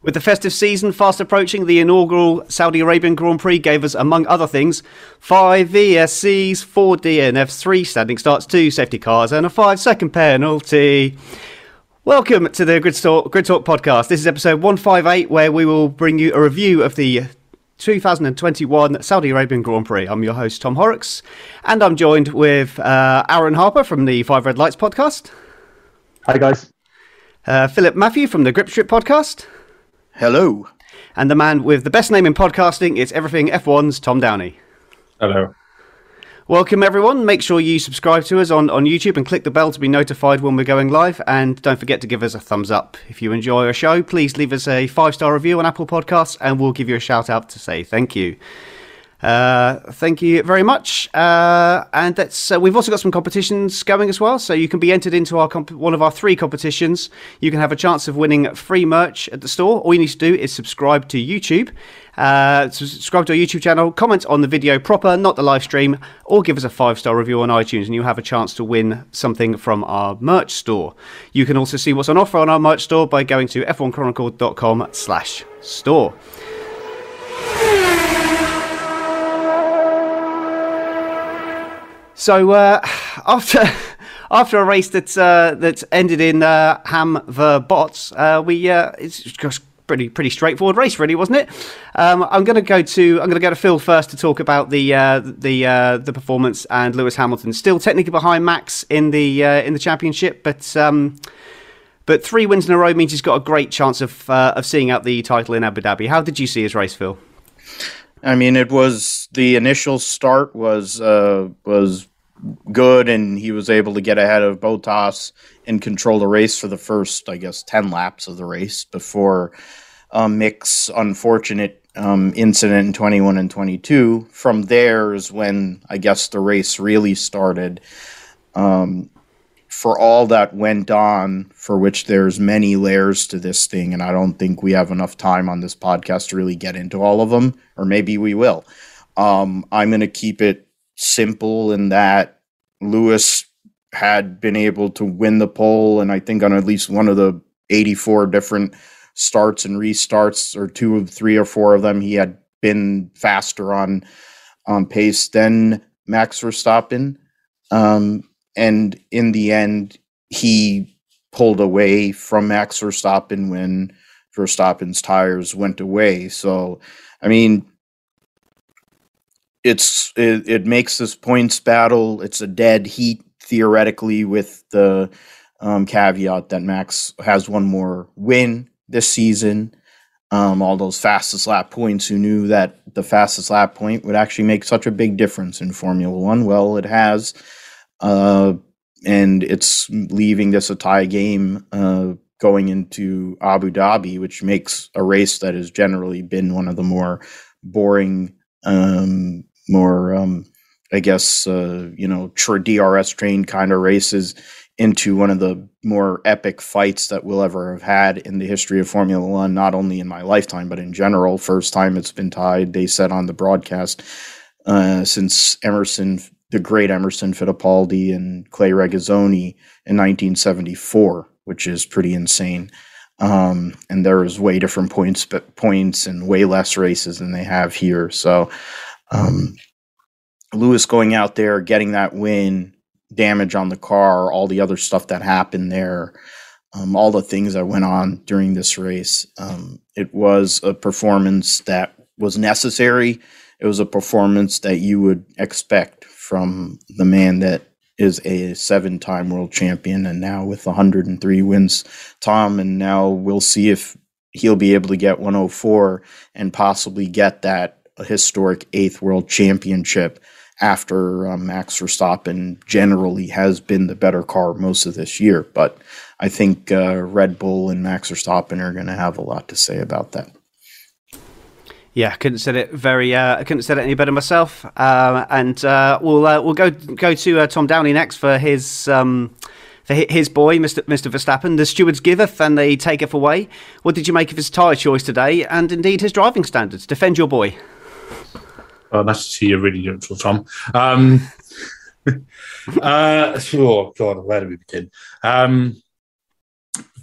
With the festive season fast approaching, the inaugural Saudi Arabian Grand Prix gave us, among other things, 5 VSCs, 4 DNFs, 3 standing starts, 2 safety cars, and a 5-second penalty. Welcome to the Grid Talk podcast. This is episode 158, where we will bring you a review of the 2021 Saudi Arabian Grand Prix. I'm your host, Tom Horrocks, and I'm joined with Aaron Harper from the 5 Red Lights podcast. Hi, guys. Philip Matthew from the Grip Strip podcast. Hello. And the man with the best name in podcasting, it's Everything F1's Tom Downey. Hello. Welcome, everyone. Make sure you subscribe to us on YouTube and click the bell to be notified when we're going live. And don't forget to give us a thumbs up. If you enjoy our show, please leave us a 5-star review on Apple Podcasts and we'll give you a shout out to say thank you. Thank you very much. And that's we've also got some competitions going as well, so you can be entered into our one of our 3 competitions. You can have a chance of winning free merch at the store. All you need to do is subscribe to YouTube, subscribe to our YouTube channel, comment on the video proper, not the live stream, or give us a 5-star review on iTunes, and you'll have a chance to win something from our merch store. You can also see what's on offer on our merch store by going to f1chronicle.com/store. So after a race that ended in Ham the Bots, it's just pretty straightforward race, really, wasn't it? I'm going to go to Phil first to talk about the performance, and Lewis Hamilton still technically behind Max in the championship, but 3 wins in a row means he's got a great chance of seeing out the title in Abu Dhabi. How did you see his race, Phil? I mean, it was the initial start was good, and he was able to get ahead of Bottas and control the race for the first, 10 laps of the race before Mick's unfortunate incident in 21 and 22. From there is when, the race really started. For all that went on, for which there's many layers to this thing, and I don't think we have enough time on this podcast to really get into all of them, or maybe we will. I'm going to keep it simple in that Lewis had been able to win the pole, and I think on at least one of the 84 different starts and restarts, or 2 of 3 or 4 of them, he had been faster on pace than Max Verstappen. And in the end, he pulled away from Max Verstappen when Verstappen's tires went away. So, I mean, it makes this points battle. It's a dead heat, theoretically, with the caveat that Max has one more win this season. All those fastest lap points, who knew that the fastest lap point would actually make such a big difference in Formula One? Well, it has. And it's leaving this a tie game going into Abu Dhabi, which makes a race that has generally been one of the more boring, DRS trained kind of races into one of the more epic fights that we'll ever have had in the history of Formula One, not only in my lifetime, but in general. First time it's been tied, they said on the broadcast, since the great Emerson Fittipaldi and Clay Regazzoni in 1974, which is pretty insane. And there is way different points and way less races than they have here. So Lewis going out there, getting that win, damage on the car, all the other stuff that happened there, all the things that went on during this race. It was a performance that was necessary. It was a performance that you would expect from the man that is a 7-time world champion, and now with 103 wins, Tom, and now we'll see if he'll be able to get 104 and possibly get that historic 8th world championship after Max Verstappen generally has been the better car most of this year. But I think Red Bull and Max Verstappen are going to have a lot to say about that. Yeah, I couldn't have said it any better myself. And we'll go to Tom Downey next for his boy, Mr. Verstappen. The stewards giveth and they taketh away. What did you make of his tyre choice today, and indeed his driving standards? Defend your boy. Well, nice to see you really neutral, Tom. Oh God, where do we begin?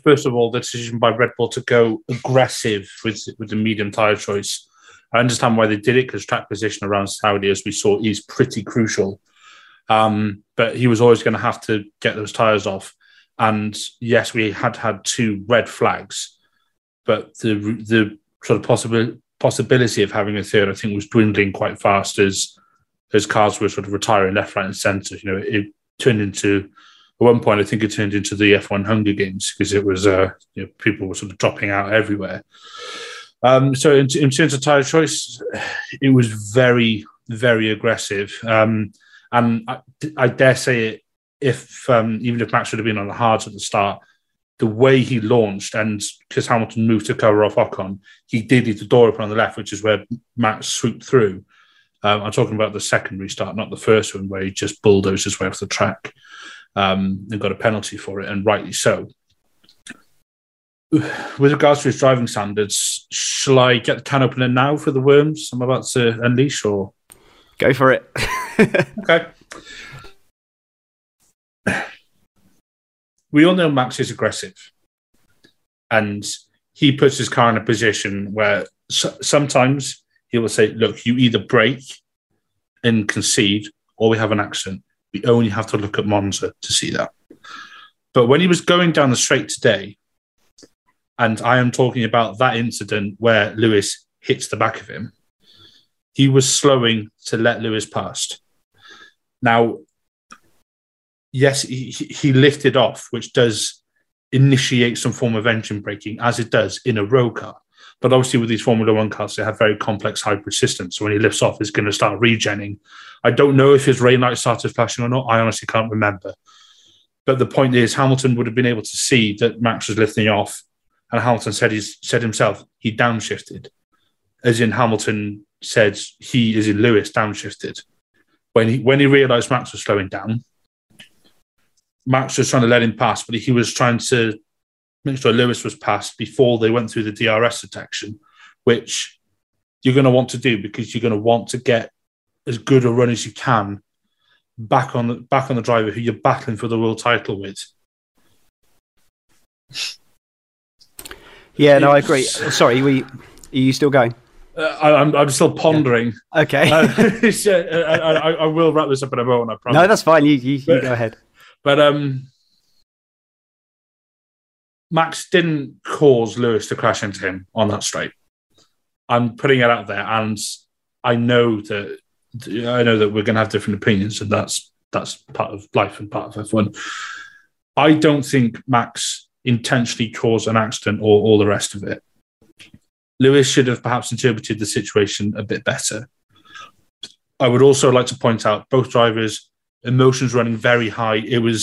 first of all, the decision by Red Bull to go aggressive with the medium tyre choice. I understand why they did it, because track position around Saudi, as we saw, is pretty crucial. But he was always going to have to get those tyres off. And yes, we had 2 red flags, but the sort of possibility of having a third, I think, was dwindling quite fast as cars were sort of retiring left, right, and centre. It turned into, at one point, I think it turned into the F1 Hunger Games, because it was people were sort of dropping out everywhere. So in terms of tyre choice, it was very, very aggressive. And I dare say it, even if Max would have been on the hards at the start, the way he launched, and because Hamilton moved to cover off Ocon, he did leave the door open on the left, which is where Max swooped through. I'm talking about the second restart, not the first one, where he just bulldozed his way off the track and got a penalty for it, and rightly so. With regards to his driving standards, shall I get the can opener now for the worms I'm about to unleash, or go for it? Okay. We all know Max is aggressive, and he puts his car in a position where sometimes he will say, look, you either brake and concede, or we have an accident. We only have to look at Monza to see that. But when he was going down the straight today, and I am talking about that incident where Lewis hits the back of him, he was slowing to let Lewis past. Now, yes, he lifted off, which does initiate some form of engine braking, as it does in a road car. But obviously with these Formula One cars, they have very complex hybrid systems. So when he lifts off, it's going to start regenning. I don't know if his rain light started flashing or not. I honestly can't remember. But the point is, Hamilton would have been able to see that Max was lifting off. And Hamilton said himself, he downshifted. As in Hamilton said, he, as in Lewis, downshifted. When he realised Max was slowing down, Max was trying to let him pass, but he was trying to make sure Lewis was passed before they went through the DRS detection, which you're going to want to do, because you're going to want to get as good a run as you can back on the driver who you're battling for the world title with. Yeah, no, I agree. Sorry, are you still going? I'm still pondering. Yeah. Okay. I will wrap this up in a moment, I promise. No, that's fine. You go ahead. But Max didn't cause Lewis to crash into him on that straight. I'm putting it out there, and I know that we're going to have different opinions, and that's part of life and part of F1. I don't think Max intentionally caused an accident or all the rest of it. Lewis should have perhaps interpreted the situation a bit better. I would also like to point out both drivers, emotions running very high.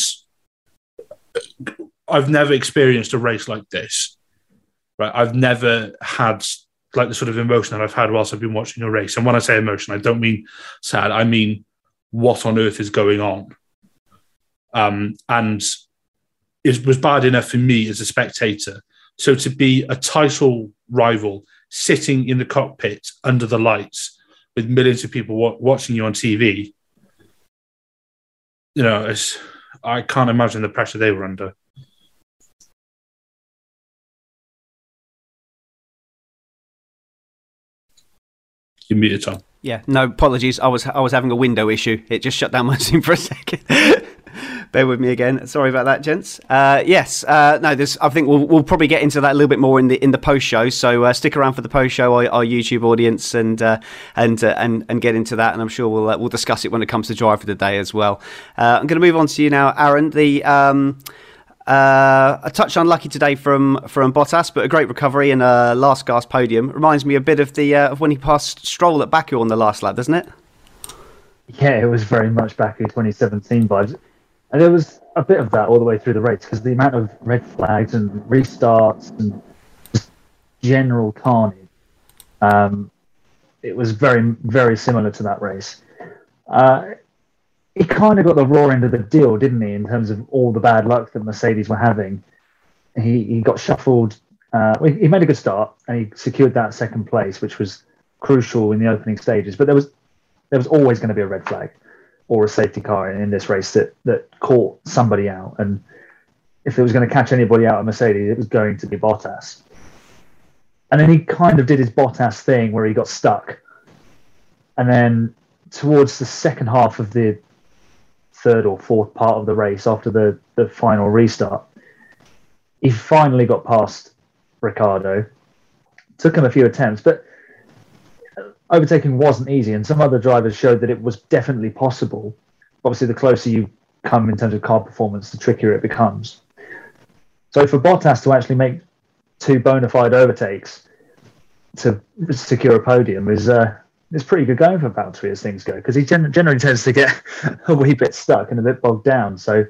I've never experienced a race like this. Right? I've never had like the sort of emotion that I've had whilst I've been watching a race. And when I say emotion, I don't mean sad. I mean, what on earth is going on? And it was bad enough for me as a spectator. So to be a title rival sitting in the cockpit under the lights with millions of people watching you on TV, I can't imagine the pressure they were under. You're muted, Tom. Yeah, no apologies. I was having a window issue. It just shut down my Zoom for a second. Bear with me again. Sorry about that, gents. Yes. No. I think we'll probably get into that a little bit more in the post show. So stick around for the post show, our YouTube audience, and get into that. And I'm sure we'll discuss it when it comes to drive for the day as well. I'm going to move on to you now, Aaron. A touch unlucky today from Bottas, but a great recovery and a last gasp podium. Reminds me a bit of when he passed Stroll at Baku on the last lap, doesn't it? Yeah, it was very much Baku 2017 vibes. And there was a bit of that all the way through the race, because the amount of red flags and restarts and just general carnage, it was very, very similar to that race. He kind of got the raw end of the deal, didn't he, in terms of all the bad luck that Mercedes were having. He got shuffled. He made a good start, and he secured that second place, which was crucial in the opening stages. But there was always going to be a red flag or a safety car in this race that caught somebody out. And if it was going to catch anybody out of Mercedes, it was going to be Bottas. And then he kind of did his Bottas thing where he got stuck. And then towards the second half of the third or fourth part of the race, after the final restart, he finally got past Ricciardo. Took him a few attempts, but overtaking wasn't easy. And some other drivers showed that it was definitely possible. Obviously, the closer you come in terms of car performance, the trickier it becomes. So for Bottas to actually make 2 bona fide overtakes to secure a podium is pretty good going for Valtteri as things go, because he generally tends to get a wee bit stuck and a bit bogged down. So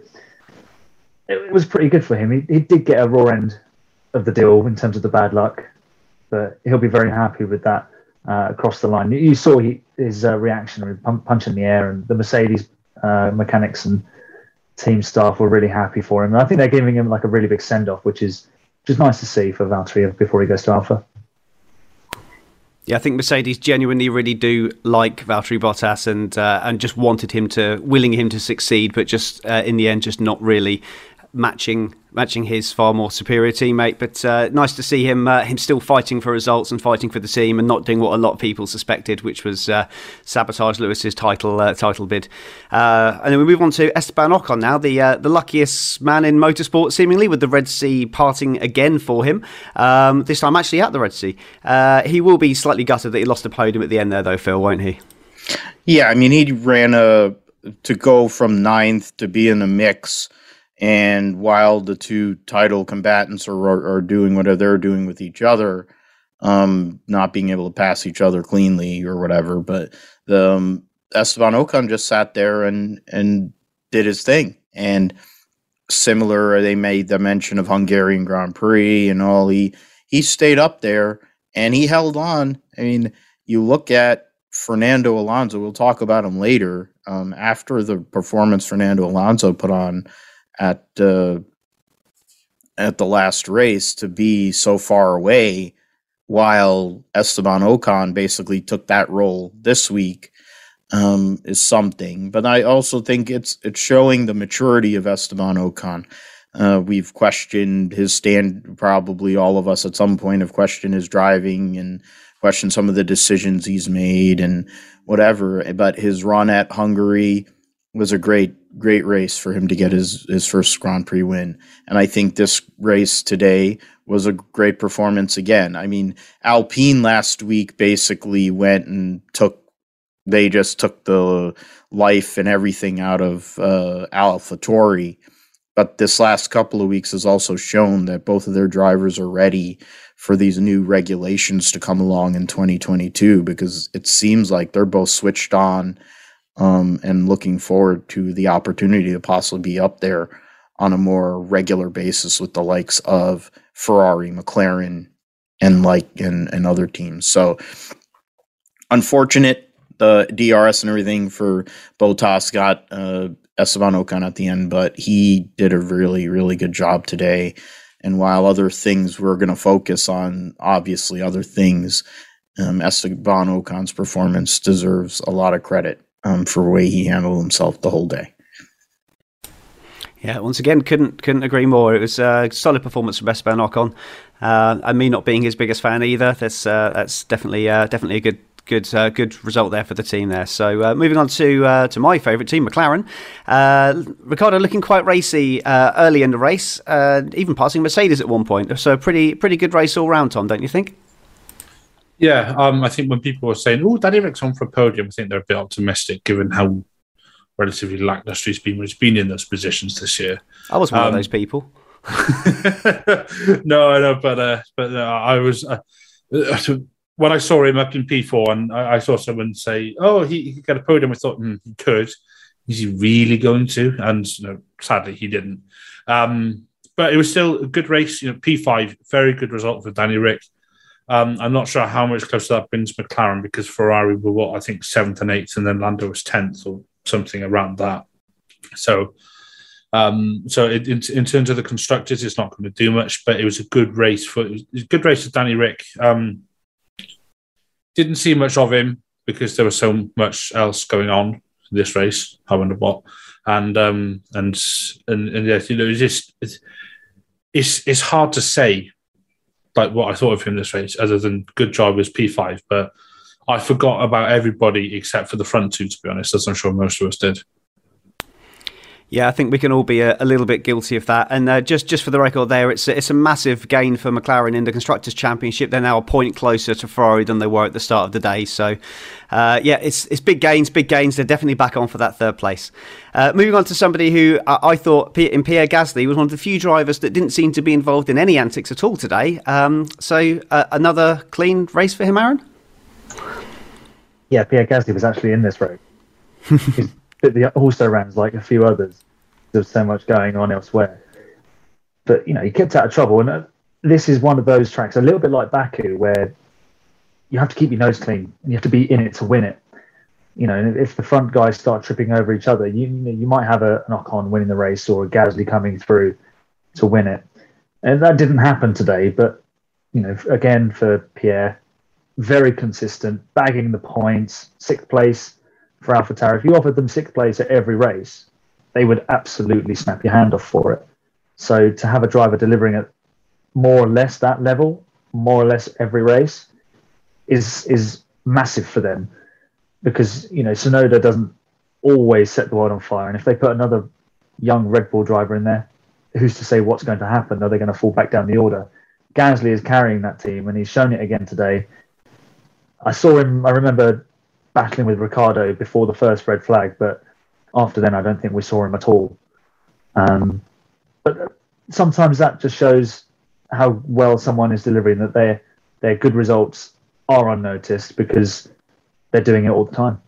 it was pretty good for him. He did get a raw end of the deal in terms of the bad luck, but he'll be very happy with that across the line. You saw his reaction with punch in the air, and the Mercedes mechanics and team staff were really happy for him. And I think they're giving him like a really big send-off, which is nice to see for Valtteri before he goes to Alpha. Yeah, I think Mercedes genuinely really do like Valtteri Bottas and just willing him to succeed, but just in the end, just not really matching his far more superior teammate. But nice to see him still fighting for results and fighting for the team, and not doing what a lot of people suspected, which was sabotage Lewis's title bid. And then we move on to Esteban Ocon now, the luckiest man in motorsport seemingly, with the Red Sea parting again for him. This time actually at the Red Sea. He will be slightly gutted that he lost a podium at the end there, though, Phil, won't he? Yeah, I mean, he ran to go from 9th to be in the mix. And while the 2 title combatants are doing whatever they're doing with each other, not being able to pass each other cleanly or whatever, but the Esteban Ocon just sat there and did his thing. And similar, they made the mention of Hungarian Grand Prix and all. He stayed up there and he held on. I mean, you look at Fernando Alonso. We'll talk about him later. After the performance Fernando Alonso put on at the last race, to be so far away, while Esteban Ocon basically took that role this week, is something. But I also think it's showing the maturity of Esteban Ocon. We've questioned his stand. Probably all of us at some point have questioned his driving and questioned some of the decisions he's made and whatever. But his run at Hungary was a great race for him to get his first Grand Prix win. And I think this race today was a great performance again. I mean, Alpine last week basically went and took the life and everything out of AlphaTauri. But this last couple of weeks has also shown that both of their drivers are ready for these new regulations to come along in 2022, because it seems like they're both switched on and looking forward to the opportunity to possibly be up there on a more regular basis with the likes of Ferrari, McLaren, and other teams. So unfortunate, the DRS and everything for Bottas got Esteban Ocon at the end, but he did a really, really good job today. And while other things we're going to focus on, obviously other things, Esteban Ocon's performance deserves a lot of credit for the way he handled himself the whole day. Yeah, once again, couldn't agree more. It was a solid performance from Esteban Ocon. And me not being his biggest fan either, that's definitely a good result there for the team there. So moving on to my favourite team, McLaren. Ricciardo looking quite racy early in the race, even passing Mercedes at one point. So pretty good race all round, Tom, don't you think? Yeah, I think when people were saying, "Oh, Danny Rick's on for a podium," I think they're a bit optimistic given how relatively lacklustre he's been when he's been in those positions this year. I was one of those people. No, but I was when I saw him up in P4 and I saw someone say, "Oh, he could get a podium," I thought, he could. Is he really going to? And sadly, he didn't. But it was still a good race. P5, very good result for Danny Rick. I'm not sure how much closer that brings McLaren, because Ferrari were, I think, 7th and 8th, and then Lando was 10th or something around that. So, in terms of the constructors, it's not going to do much, but it was a good race for Danny Rick. Didn't see much of him because there was so much else going on in this race. I wonder what. and yes, it's hard to say like what I thought of him this race, other than good drive was P5, but I forgot about everybody except for the front two, to be honest, as I'm sure most of us did. Yeah, I think we can all be a little bit guilty of that. And just for the record there, it's a massive gain for McLaren in the Constructors' Championship. They're now a point closer to Ferrari than they were at the start of the day. So, it's big gains. They're definitely back on for that third place. Moving on to somebody who I thought, in Pierre Gasly, was one of the few drivers that didn't seem to be involved in any antics at all today. Another clean race for him, Aaron? Yeah, Pierre Gasly was actually in this race. But the also ran like a few others. There's so much going on elsewhere. But, he kept out of trouble. And this is one of those tracks, a little bit like Baku, where you have to keep your nose clean and you have to be in it to win it. And if the front guys start tripping over each other, you might have an Ocon winning the race or a Gasly coming through to win it. And that didn't happen today. But, again, for Pierre, very consistent, bagging the points, 6th place for AlphaTauri. If you offered them 6th place at every race, they would absolutely snap your hand off for it. So to have a driver delivering at more or less that level, more or less every race, is massive for them, because Tsunoda doesn't always set the world on fire, and if they put another young Red Bull driver in there, who's to say what's going to happen? Are they going to fall back down the order? Gasly is carrying that team, and he's shown it again today. I remember battling with Ricciardo before the first red flag, but after then I don't think we saw him at all. But sometimes that just shows how well someone is delivering, that their good results are unnoticed because they're doing it all the time.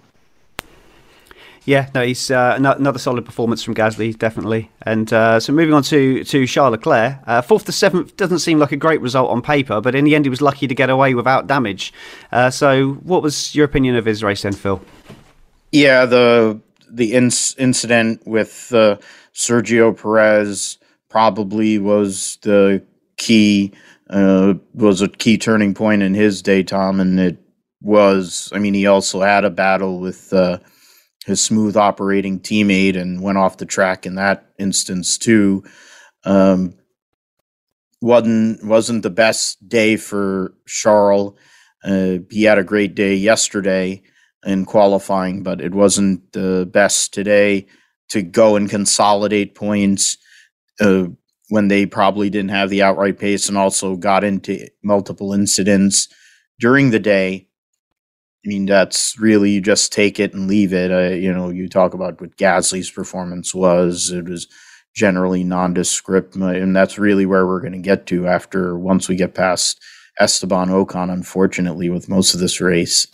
Yeah, no, he's another solid performance from Gasly, definitely. And so moving on to Charles Leclerc, 4th to 7th doesn't seem like a great result on paper, but in the end he was lucky to get away without damage. So what was your opinion of his race then, Phil? Yeah, the incident with Sergio Perez probably was the key, was a key turning point in his day, Tom, and it was, he also had a battle with his smooth operating teammate and went off the track in that instance too. Wasn't the best day for Charles. He had a great day yesterday in qualifying, but it wasn't the best today to go and consolidate points when they probably didn't have the outright pace and also got into multiple incidents during the day. That's really, you just take it and leave it. You talk about what Gasly's performance was. It was generally nondescript, and that's really where we're going to get to once we get past Esteban Ocon, unfortunately, with most of this race.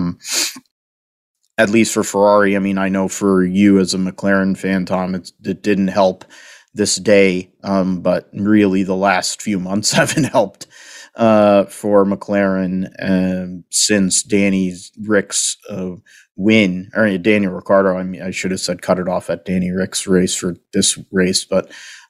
At least for Ferrari. I know for you as a McLaren fan, Tom, it didn't help this day, but really the last few months haven't helped for McLaren since Danny Rick's win, or Daniel Ricciardo. I should have said cut it off at Danny Rick's race for this race, but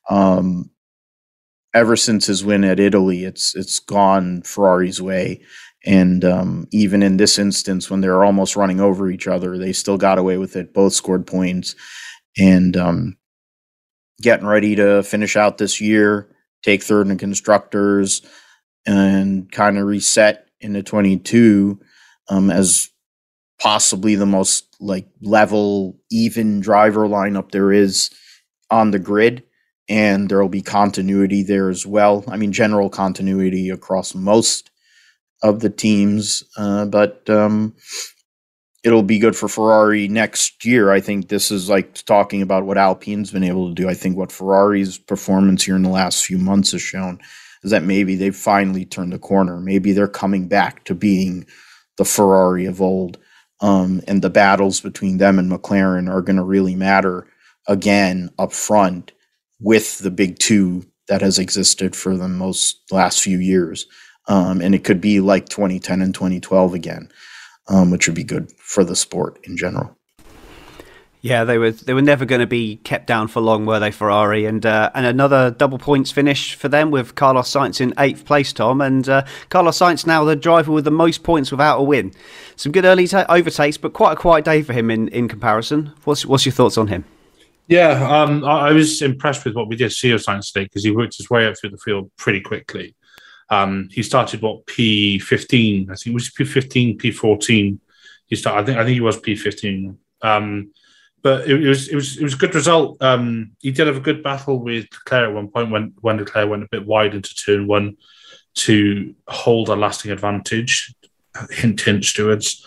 ever since his win at Italy, it's gone Ferrari's way. And even in this instance, when they were almost running over each other, they still got away with it. Both scored points, and getting ready to finish out this year, take third in constructors, and kind of reset into 22 as possibly the most level, even driver lineup there is on the grid. And there will be continuity there as well. General continuity across most of the teams, but it'll be good for Ferrari next year. I think this is like talking about what Alpine's been able to do. I think what Ferrari's performance here in the last few months has shown is that maybe they've finally turned the corner. Maybe they're coming back to being the Ferrari of old, and the battles between them and McLaren are going to really matter again up front with the big two that has existed for the last few years. And it could be like 2010 and 2012 again, which would be good for the sport in general. Yeah, they were never going to be kept down for long, were they, Ferrari? And another double points finish for them with Carlos Sainz in 8th place, Tom. And Carlos Sainz now the driver with the most points without a win. Some good early overtakes, but quite a quiet day for him in comparison. What's your thoughts on him? Yeah, I was impressed with what we did see of Science today because he worked his way up through the field pretty quickly. He started P15, I think it was P15, P14. He started. I think he was P15. But it was a good result. He did have a good battle with Leclerc at one point when Leclerc went a bit wide into turn one to hold a lasting advantage. Hint, hint, stewards.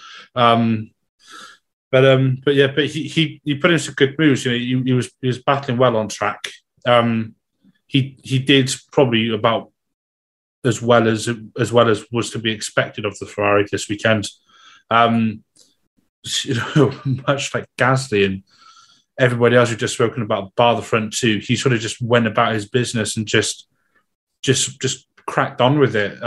But he put in some good moves. You know, he was battling well on track. He did probably about as well as was to be expected of the Ferrari this weekend. You know, much like Gasly and everybody else we've just spoken about, bar the front two, he sort of just went about his business and just cracked on with it.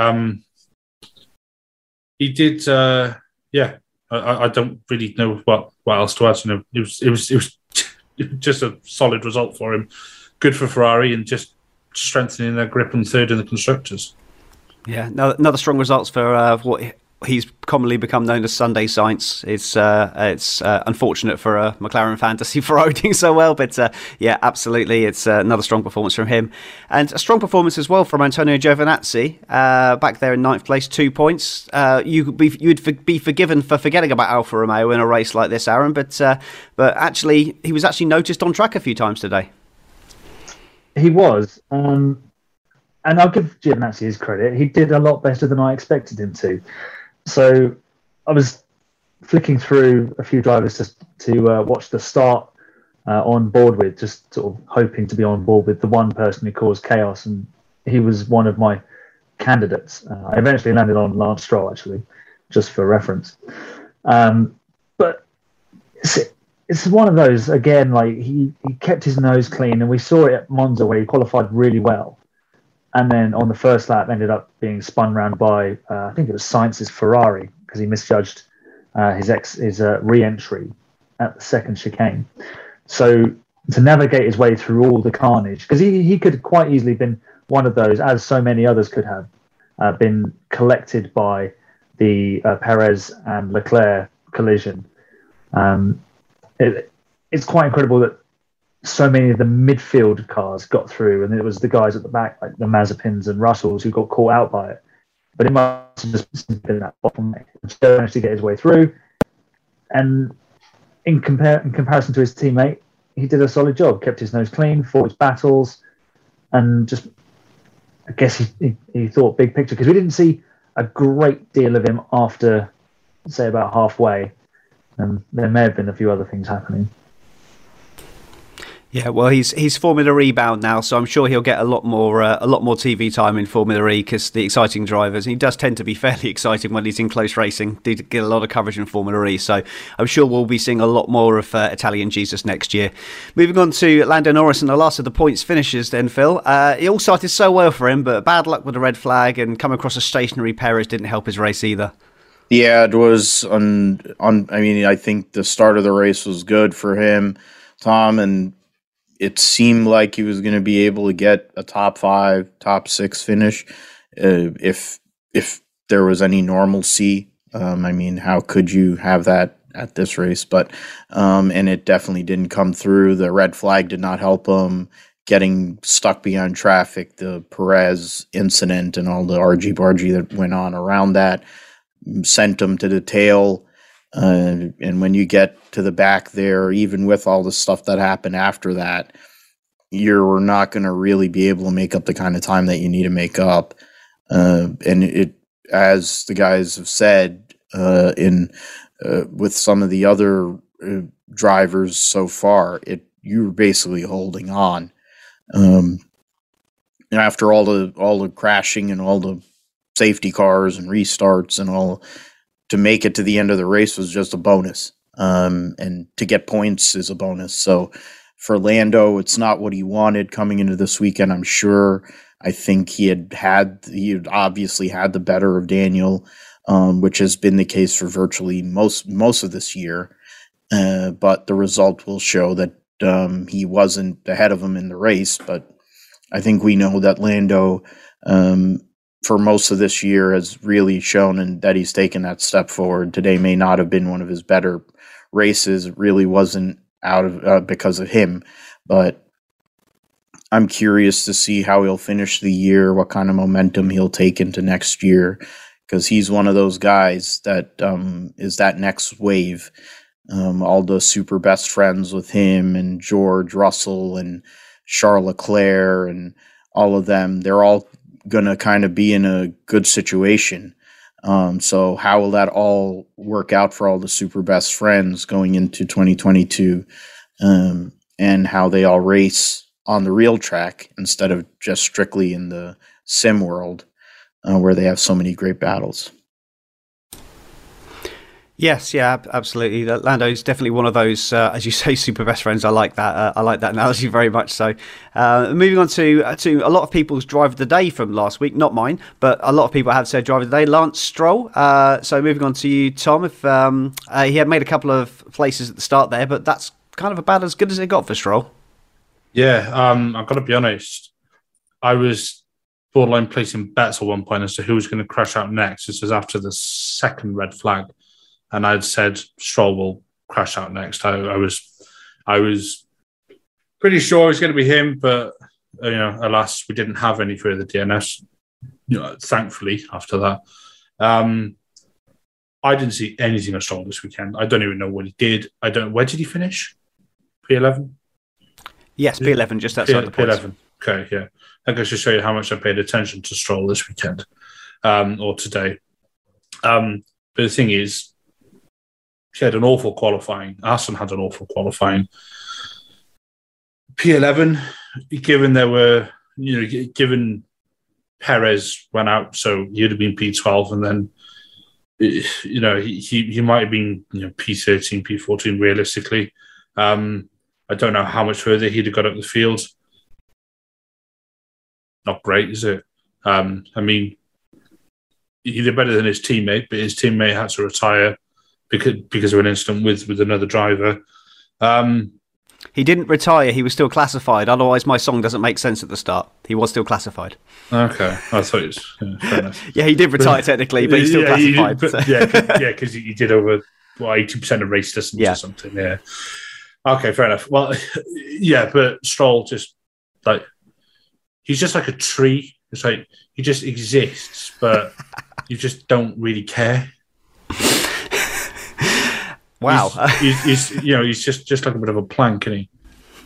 He did, yeah. I don't really know what else to add. You know, it was just a solid result for him. Good for Ferrari and just strengthening their grip on third in the constructors. Yeah, another strong results for what he's commonly become known as Sunday Science. It's unfortunate for a McLaren fan to see Ferrari doing so well, but yeah, absolutely, it's another strong performance from him, and a strong performance as well from Antonio Giovinazzi, back there in 9th place, 2 points. You'd be forgiven for forgetting about Alfa Romeo in a race like this, Aaron, but actually, he was actually noticed on track a few times today. He was. And I'll give Giovinazzi his credit. He did a lot better than I expected him to. So I was flicking through a few drivers to watch the start on board with, just sort of hoping to be on board with the one person who caused chaos. And he was one of my candidates. I eventually landed on Lance Stroll, actually, just for reference. But it's one of those, again, like he kept his nose clean. And we saw it at Monza where he qualified really well. And then on the first lap, ended up being spun round by, I think it was Sainz's Ferrari, because he misjudged his re-entry at the second chicane. So to navigate his way through all the carnage, because he could quite easily been one of those, as so many others could have, been collected by the Perez and Leclerc collision. It's quite incredible that so many of the midfield cars got through, and it was the guys at the back, like the Mazepins and Russells, who got caught out by it. But it must have just been that bottleneck. He still managed to get his way through. And in comparison to his teammate, he did a solid job, kept his nose clean, fought his battles, and just, I guess he thought big picture, because we didn't see a great deal of him after, say, about halfway. And there may have been a few other things happening. Yeah, well, he's Formula E bound now, so I'm sure he'll get a lot more TV time in Formula E, because the exciting drivers, and he does tend to be fairly exciting when he's in close racing, do get a lot of coverage in Formula E, so I'm sure we'll be seeing a lot more of Italian Jesus next year. Moving on to Lando Norris and the last of the points finishers then, Phil. It all started so well for him, but bad luck with the red flag, and come across a stationary Perez didn't help his race either. Yeah, it was I mean, I think the start of the race was good for him, Tom, and it seemed like he was going to be able to get a top 5, top 6 finish if there was any normalcy. I mean, how could you have that at this race? But and it definitely didn't come through. The red flag did not help him. Getting stuck behind traffic, the Perez incident, and all the argy-bargy that went on around that sent him to the tail. And when you get to the back there, even with all the stuff that happened after that, you're not going to really be able to make up the kind of time that you need to make up. And it, as the guys have said, with some of the other drivers so far, you're basically holding on. After all the crashing and all the safety cars and restarts and all, to make it to the end of the race was just a bonus. And to get points is a bonus. So for Lando, it's not what he wanted coming into this weekend, I'm sure. I think he had obviously had the better of Daniel, which has been the case for virtually most of this year. But the result will show that he wasn't ahead of him in the race. But I think we know that Lando, for most of this year, has really shown and that he's taken that step forward. Today may not have been one of his better races. It really wasn't out of because of him. But I'm curious to see how he'll finish the year, what kind of momentum he'll take into next year, because he's one of those guys that is that next wave. All the super best friends with him and George Russell and Charles Leclerc and all of them, they're all going to kind of be in a good situation. So how will that all work out for all the super best friends going into 2022, and how they all race on the real track instead of just strictly in the sim world, where they have so many great battles. Yes, yeah, absolutely. Lando's definitely one of those, as you say, super best friends. I like that. I like that analogy very much. So, moving on to a lot of people's driver of the day from last week, not mine, but a lot of people have said driver of the day, Lance Stroll. So, moving on to you, Tom. If he had made a couple of places at the start there, but that's kind of about as good as it got for Stroll. Yeah, I've got to be honest. I was borderline placing bets at one point as to who was going to crash out next. This was after the second red flag. And I'd said Stroll will crash out next. I was pretty sure it was going to be him, but alas, we didn't have any further DNS. Thankfully, after that, I didn't see anything of Stroll this weekend. I don't even know what he did. Where did he finish? P11. Yes, P11, just outside the points. P11. Okay, yeah. I guess to show you how much I paid attention to Stroll this weekend, or today. But the thing is, he had an awful qualifying. Aston had an awful qualifying. P11, given Perez went out, so he'd have been P12, and then he might have been P13, P14 realistically. I don't know how much further he'd have got up the field. Not great, is it? I mean, he did better than his teammate, but his teammate had to retire because of an incident with another driver. He didn't retire. He was still classified. Otherwise, my song doesn't make sense at the start. He was still classified. Okay. I thought it was fair enough. Yeah, he did retire technically, but he's still classified. Because he did over 80% of race distance or something. Yeah. Okay, fair enough. Well, yeah, but Stroll just he's just like a tree. It's like he just exists, but you just don't really care. Wow, he's just like a bit of a plank, isn't he?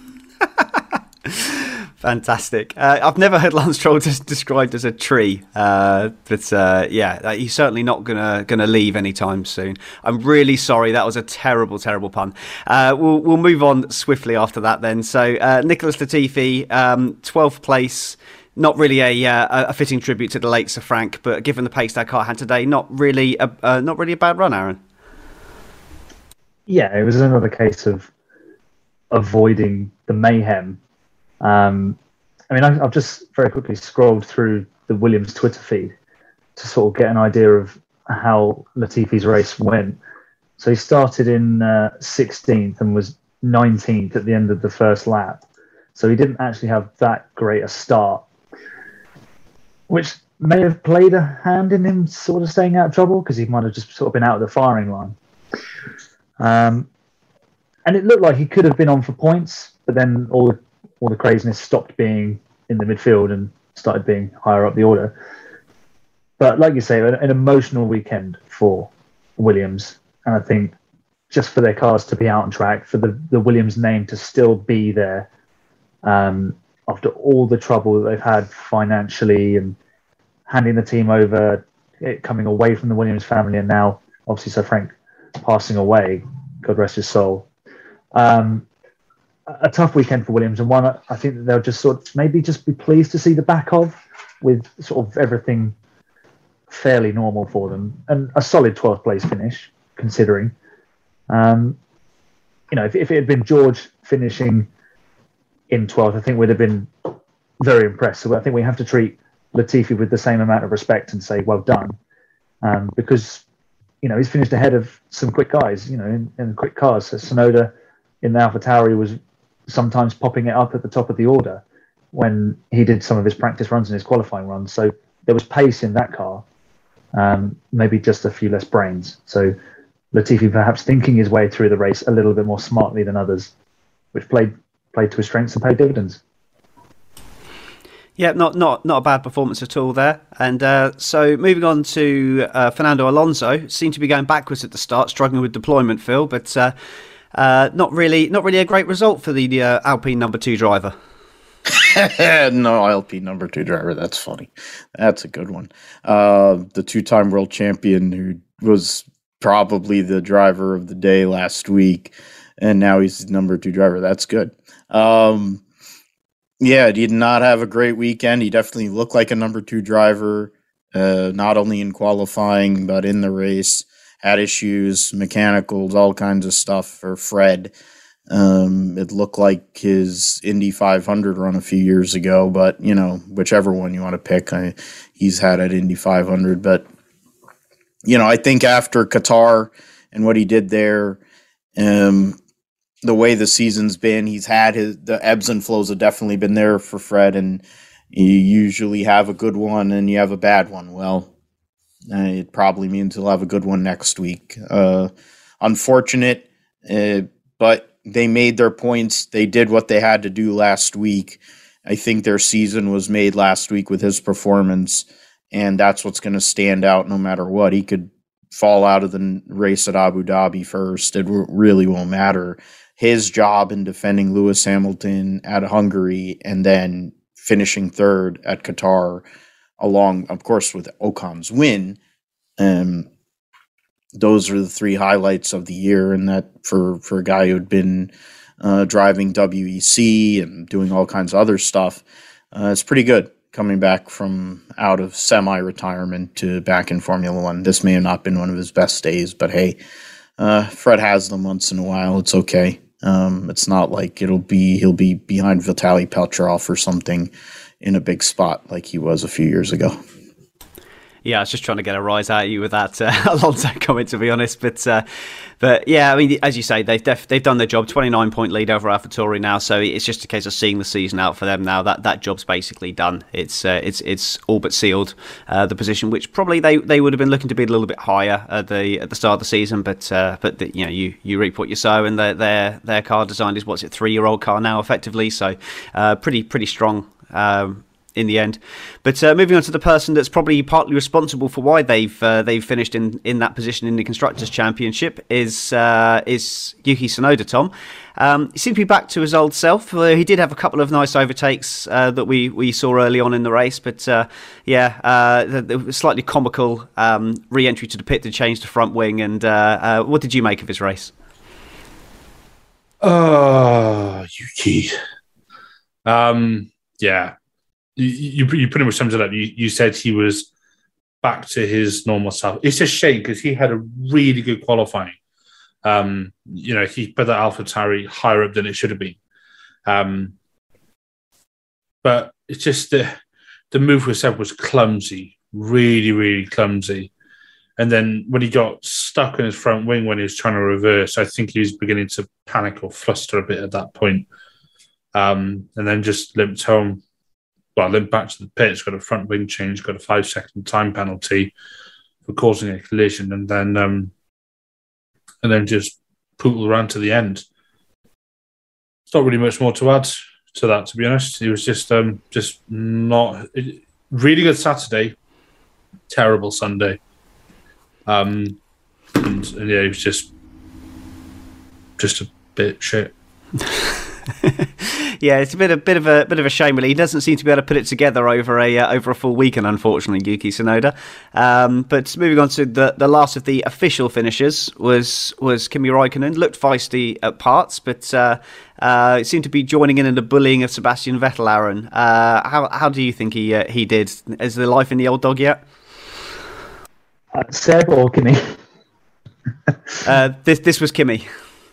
Fantastic. I've never heard Lance Stroll described as a tree, but he's certainly not gonna leave anytime soon. I'm really sorry. That was a terrible pun. We'll move on swiftly after that then. So Nicholas Latifi, 12th place. Not really a fitting tribute to the late Sir Frank, but given the pace that car had today, not really a bad run, Aaron. Yeah, it was another case of avoiding the mayhem. I've just very quickly scrolled through the Williams Twitter feed to sort of get an idea of how Latifi's race went. So he started in 16th and was 19th at the end of the first lap. So he didn't actually have that great a start, which may have played a hand in him sort of staying out of trouble because he might have just sort of been out of the firing line. And it looked like he could have been on for points, but then all the craziness stopped being in the midfield and started being higher up the order. But like you say, an emotional weekend for Williams. And I think just for their cars to be out on track, for the Williams name to still be there, after all the trouble that they've had financially and handing the team over, coming away from the Williams family, and now obviously Sir Frank passing away, God rest his soul. A tough weekend for Williams, and one I think that they'll just sort of maybe just be pleased to see the back of, with sort of everything fairly normal for them, and a solid 12th place finish considering. If it had been George finishing in 12th, I think we'd have been very impressed. So I think we have to treat Latifi with the same amount of respect and say well done, because he's finished ahead of some quick guys, in quick cars. So Tsunoda in the AlphaTauri was sometimes popping it up at the top of the order when he did some of his practice runs and his qualifying runs. So there was pace in that car, maybe just a few less brains. So Latifi perhaps thinking his way through the race a little bit more smartly than others which played to his strengths and paid dividends. Yeah, not a bad performance at all there. And so moving on to Fernando Alonso, seemed to be going backwards at the start, struggling with deployment, Phil, but not really a great result for the Alpine number 2 driver. No, Alpine number 2 driver. That's funny. That's a good one. The 2-time world champion who was probably the driver of the day last week, and now he's number 2 driver. That's good. Yeah, he did not have a great weekend. He definitely looked like a number 2 driver, not only in qualifying, but in the race. Had issues, mechanicals, all kinds of stuff for Fred. It looked like his Indy 500 run a few years ago, but, whichever one you want to pick, he's had at Indy 500. But, I think after Qatar and what he did there, the way the season's been, he's had the ebbs and flows have definitely been there for Fred, and you usually have a good one and you have a bad one. Well, it probably means he'll have a good one next week. Unfortunate, but they made their points. They did what they had to do last week. I think their season was made last week with his performance, and that's what's going to stand out no matter what. He could fall out of the race at Abu Dhabi first. It really won't matter. His job in defending Lewis Hamilton at Hungary and then finishing 3rd at Qatar, along, of course, with Ocon's win. Those are the 3 highlights of the year, and that for a guy who had been driving WEC and doing all kinds of other stuff, it's pretty good coming back from out of semi-retirement to back in Formula One. This may have not been one of his best days, but hey, Fred has them once in a while. It's okay. It's not like he'll be behind Vitaly Petrov or something in a big spot like he was a few years ago. Yeah, I was just trying to get a rise out of you with that Alonso comment, to be honest. But yeah, I mean, as you say, they've done their job. 29-point lead over AlphaTauri now, so it's just a case of seeing the season out for them now. That job's basically done. It's all but sealed. The position, which probably they would have been looking to be a little bit higher at the start of the season, but you reap what you sow, and their car design is 3-year-old car now effectively. So pretty strong. In the end, but moving on to the person that's probably partly responsible for why they've finished in that position in the Constructors' Championship is Yuki Tsunoda. Tom, he seemed to be back to his old self. He did have a couple of nice overtakes that we saw early on in the race, but the slightly comical re-entry to the pit to change the front wing. And what did you make of his race? Yuki. Yeah. You pretty much summed it up. You said he was back to his normal self. It's a shame because he had a really good qualifying. He put that AlphaTauri higher up than it should have been. But it's just the move itself was clumsy, really, really clumsy. And then when he got stuck in his front wing when he was trying to reverse, I think he was beginning to panic or fluster a bit at that point. And then just limped home. Well, limped back to the pits, got a front wing change, got a 5-second time penalty for causing a collision, and then just pootled around to the end. It's not really much more to add to that, to be honest. It was just not really good Saturday, terrible Sunday, and yeah, it was just a bit shit. Yeah, it's a bit of a shame, really. He doesn't seem to be able to put it together over a full weekend, unfortunately, Yuki Tsunoda. But moving on to the last of the official finishers was Kimi Räikkönen. Looked feisty at parts, but it seemed to be joining in the bullying of Sebastian Vettel. Aaron, how do you think he did? Is there life in the old dog yet? Seb or Kimi? This was Kimi.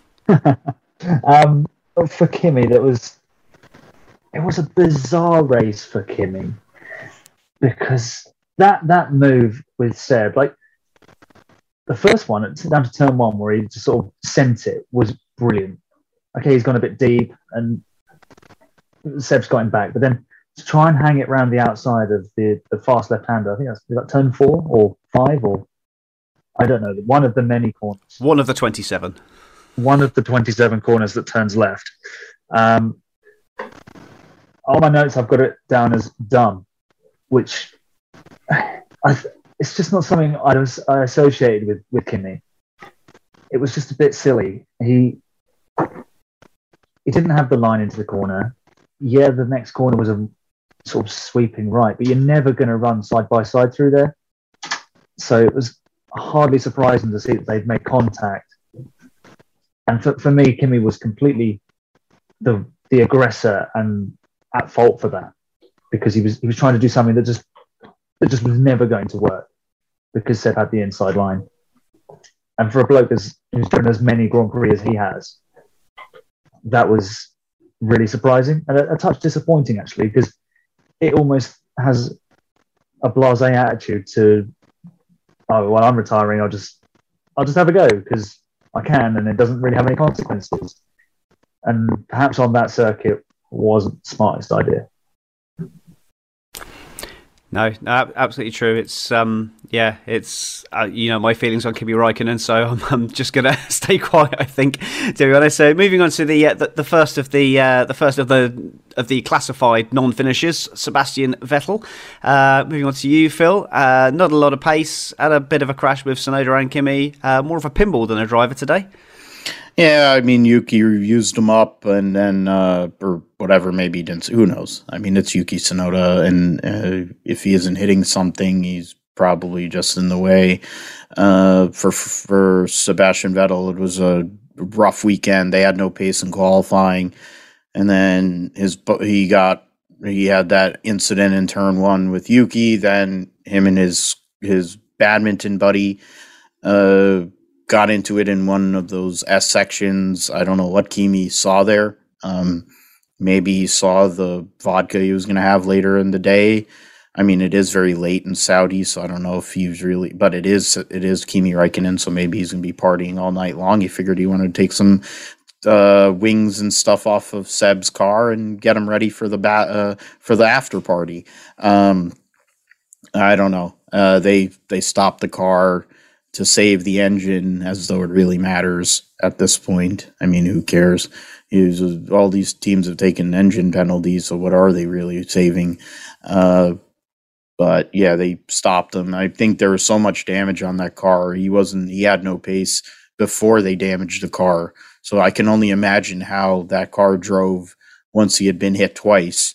For Kimi, it was a bizarre race for Kimi because that move with Seb, like the first one down to turn 1 where he just sort of sent it, was brilliant. Okay, he's gone a bit deep and Seb's got him back, but then to try and hang it around the outside of the fast left-hander, I think that's like turn 4 or 5 or I don't know, one of the many corners. One of the 27. One of the 27 corners that turns left. On my notes, I've got it down as dumb, which it's just not something I associated with Kimi. It was just a bit silly. He didn't have the line into the corner. Yeah, the next corner was a sort of sweeping right, but you're never going to run side by side through there. So it was hardly surprising to see that they'd made contact. And for me, Kimi was completely the aggressor and at fault for that, because he was trying to do something that just was never going to work, because Seb had the inside line. And for a bloke who's done as many Grand Prix as he has, that was really surprising and a touch disappointing, actually, because it almost has a blasé attitude to, oh, well, I'm retiring, I'll just have a go because I can, and it doesn't really have any consequences. And perhaps on that circuit wasn't the smartest idea. No, absolutely true. It's it's my feelings on Kimi Räikkönen, so I'm just gonna stay quiet, I think, to be honest. So moving on to the first of the classified non-finishers, Sebastian Vettel. Moving on to you, Phil. Not a lot of pace. Had a bit of a crash with Tsunoda and Kimi. More of a pinball than a driver today. Yeah, I mean, Yuki used him up, and then or whatever, maybe he didn't. Who knows? I mean, it's Yuki Tsunoda, and if he isn't hitting something, he's probably just in the way. For Sebastian Vettel, it was a rough weekend. They had no pace in qualifying, and then he had that incident in turn one with Yuki. Then him and his badminton buddy got into it in one of those S sections. I don't know what Kimi saw there. Maybe he saw the vodka he was going to have later in the day. I mean, it is very late in Saudi, so I don't know if he was really, but it is Kimi Räikkönen, so maybe he's going to be partying all night long. He figured he wanted to take some wings and stuff off of Seb's car and get him ready for the after party. I don't know. They stopped the car to save the engine, as though it really matters at this point. I mean, who cares? All these teams have taken engine penalties, so what are they really saving? But yeah, they stopped him. I think there was so much damage on that car. He had no pace before they damaged the car. So I can only imagine how that car drove once he had been hit twice.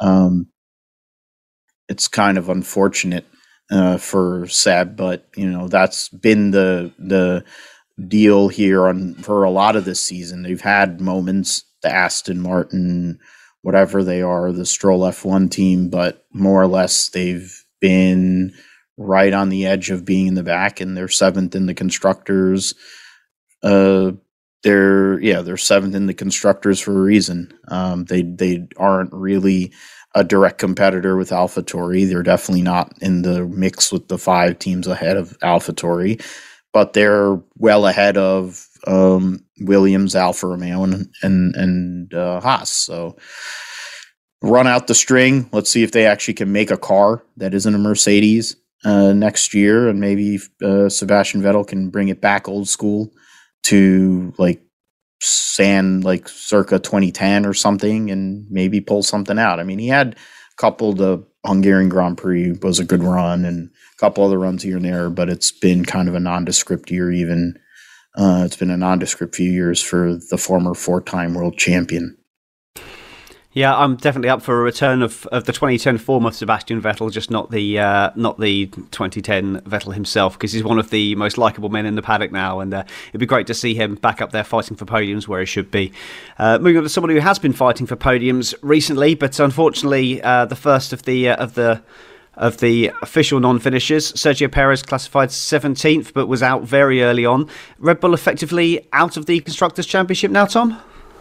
It's kind of unfortunate for Seb, but that's been the deal here for a lot of this season. They've had moments, the Aston Martin, whatever they are, the Stroll F1 team, but more or less they've been right on the edge of being in the back, and they're seventh in the constructors. They're seventh in the constructors for a reason. They aren't really a direct competitor with AlphaTauri. They're definitely not in the mix with the 5 teams ahead of AlphaTauri, but they're well ahead of Williams, Alfa Romeo, and Haas. So run out the string. Let's see if they actually can make a car that isn't a Mercedes next year, and maybe Sebastian Vettel can bring it back old school to like circa 2010 or something, and maybe pull something out. I mean, he had a couple. The Hungarian Grand Prix was a good run, and a couple other runs here and there, but it's been kind of a nondescript year. Even it's been a nondescript few years for the former 4-time world champion. Yeah, I'm definitely up for a return of the 2010 form of Sebastian Vettel, just not the 2010 Vettel himself, because he's one of the most likeable men in the paddock now, and it'd be great to see him back up there fighting for podiums where he should be. Moving on to someone who has been fighting for podiums recently, but unfortunately the first of the official non-finishers, Sergio Perez, classified 17th, but was out very early on. Red Bull effectively out of the Constructors' Championship now, Tom?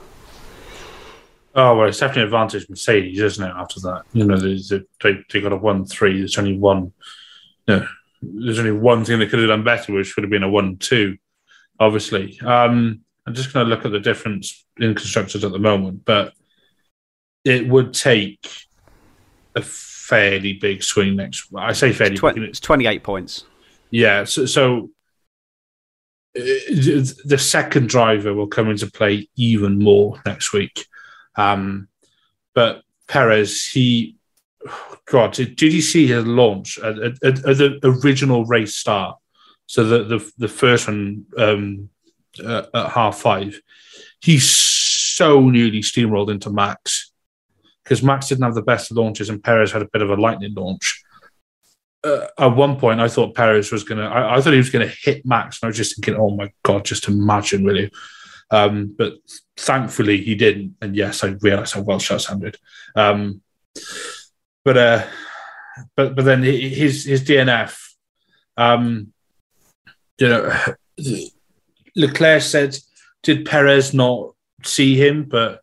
Oh, well, it's definitely an advantage Mercedes, isn't it, after that? They got a 1-3. There's only one. There's only one thing they could have done better, which would have been a 1-2, obviously. I'm just going to look at the difference in constructors at the moment, but it would take a fairly big swing next. I say fairly big. It's 28 points. Yeah, so the second driver will come into play even more next week. But Perez, did you see his launch at the original race start? So the first one at 5:30, he so nearly steamrolled into Max, because Max didn't have the best launches and Perez had a bit of a lightning launch. At one point, I thought Perez was I thought he was gonna hit Max, and I was just thinking, oh my God, just imagine, really. But thankfully he didn't, and yes, I realised how well Schuss handled. But then his DNF. Leclerc said, did Perez not see him? But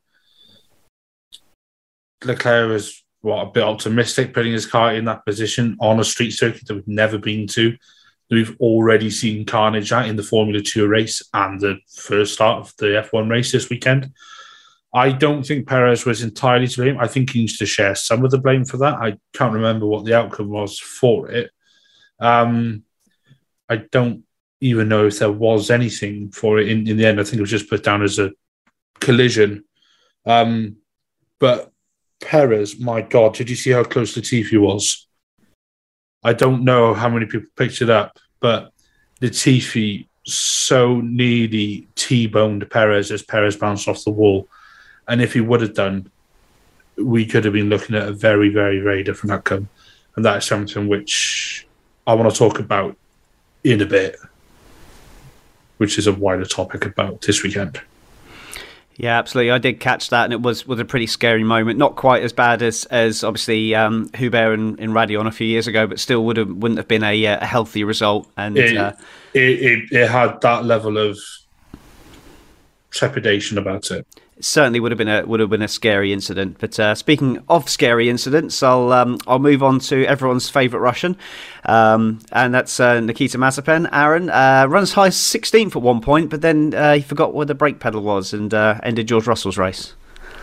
Leclerc was a bit optimistic, putting his car in that position on a street circuit that we've never been to. We've already seen carnage at in the Formula 2 race and the first start of the F1 race this weekend. I don't think Perez was entirely to blame. I think he needs to share some of the blame for that. I can't remember what the outcome was for it. I don't even know if there was anything for it in the end. I think it was just put down as a collision. But Perez, my God, did you see how close Latifi was? I don't know how many people picked it up, but Latifi so nearly T-boned Perez as Perez bounced off the wall. And if he would have done, we could have been looking at a very, very, very different outcome. And that is something which I want to talk about in a bit, which is a wider topic about this weekend. Yeah, absolutely. I did catch that, and it was a pretty scary moment. Not quite as bad as obviously Hubert and Radion a few years ago, but still wouldn't have been a healthy result. And it had that level of trepidation about it. It certainly would have been a scary incident. But speaking of scary incidents, I'll move on to everyone's favourite Russian, and that's Nikita Mazepin. Aaron runs high 16th at one point, but then he forgot where the brake pedal was and ended George Russell's race.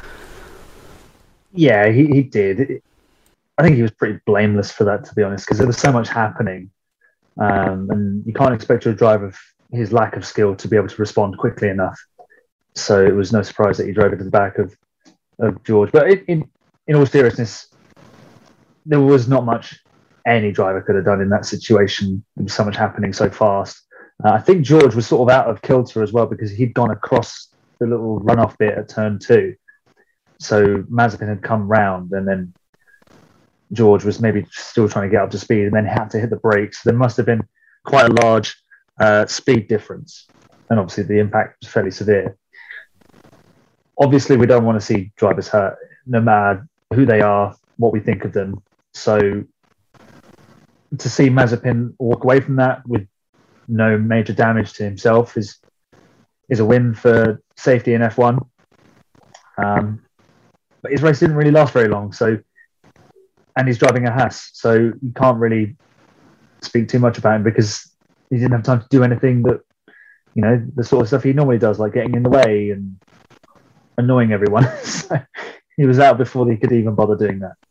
Yeah, he did. I think he was pretty blameless for that, to be honest, because there was so much happening, and you can't expect a driver of his lack of skill to be able to respond quickly enough. So it was no surprise that he drove into the back of George. But in all seriousness, there was not much any driver could have done in that situation. There was so much happening so fast. I think George was sort of out of kilter as well, because he'd gone across the little runoff bit at turn 2. So Mazepin had come round, and then George was maybe still trying to get up to speed, and then had to hit the brakes. There must have been quite a large speed difference. And obviously the impact was fairly severe. Obviously, we don't want to see drivers hurt, no matter who they are, what we think of them. So to see Mazepin walk away from that with no major damage to himself is a win for safety in F1. But his race didn't really last very long. And he's driving a Haas, so you can't really speak too much about him because he didn't have time to do anything that, the sort of stuff he normally does, like getting in the way and annoying everyone. So he was out before he could even bother doing that.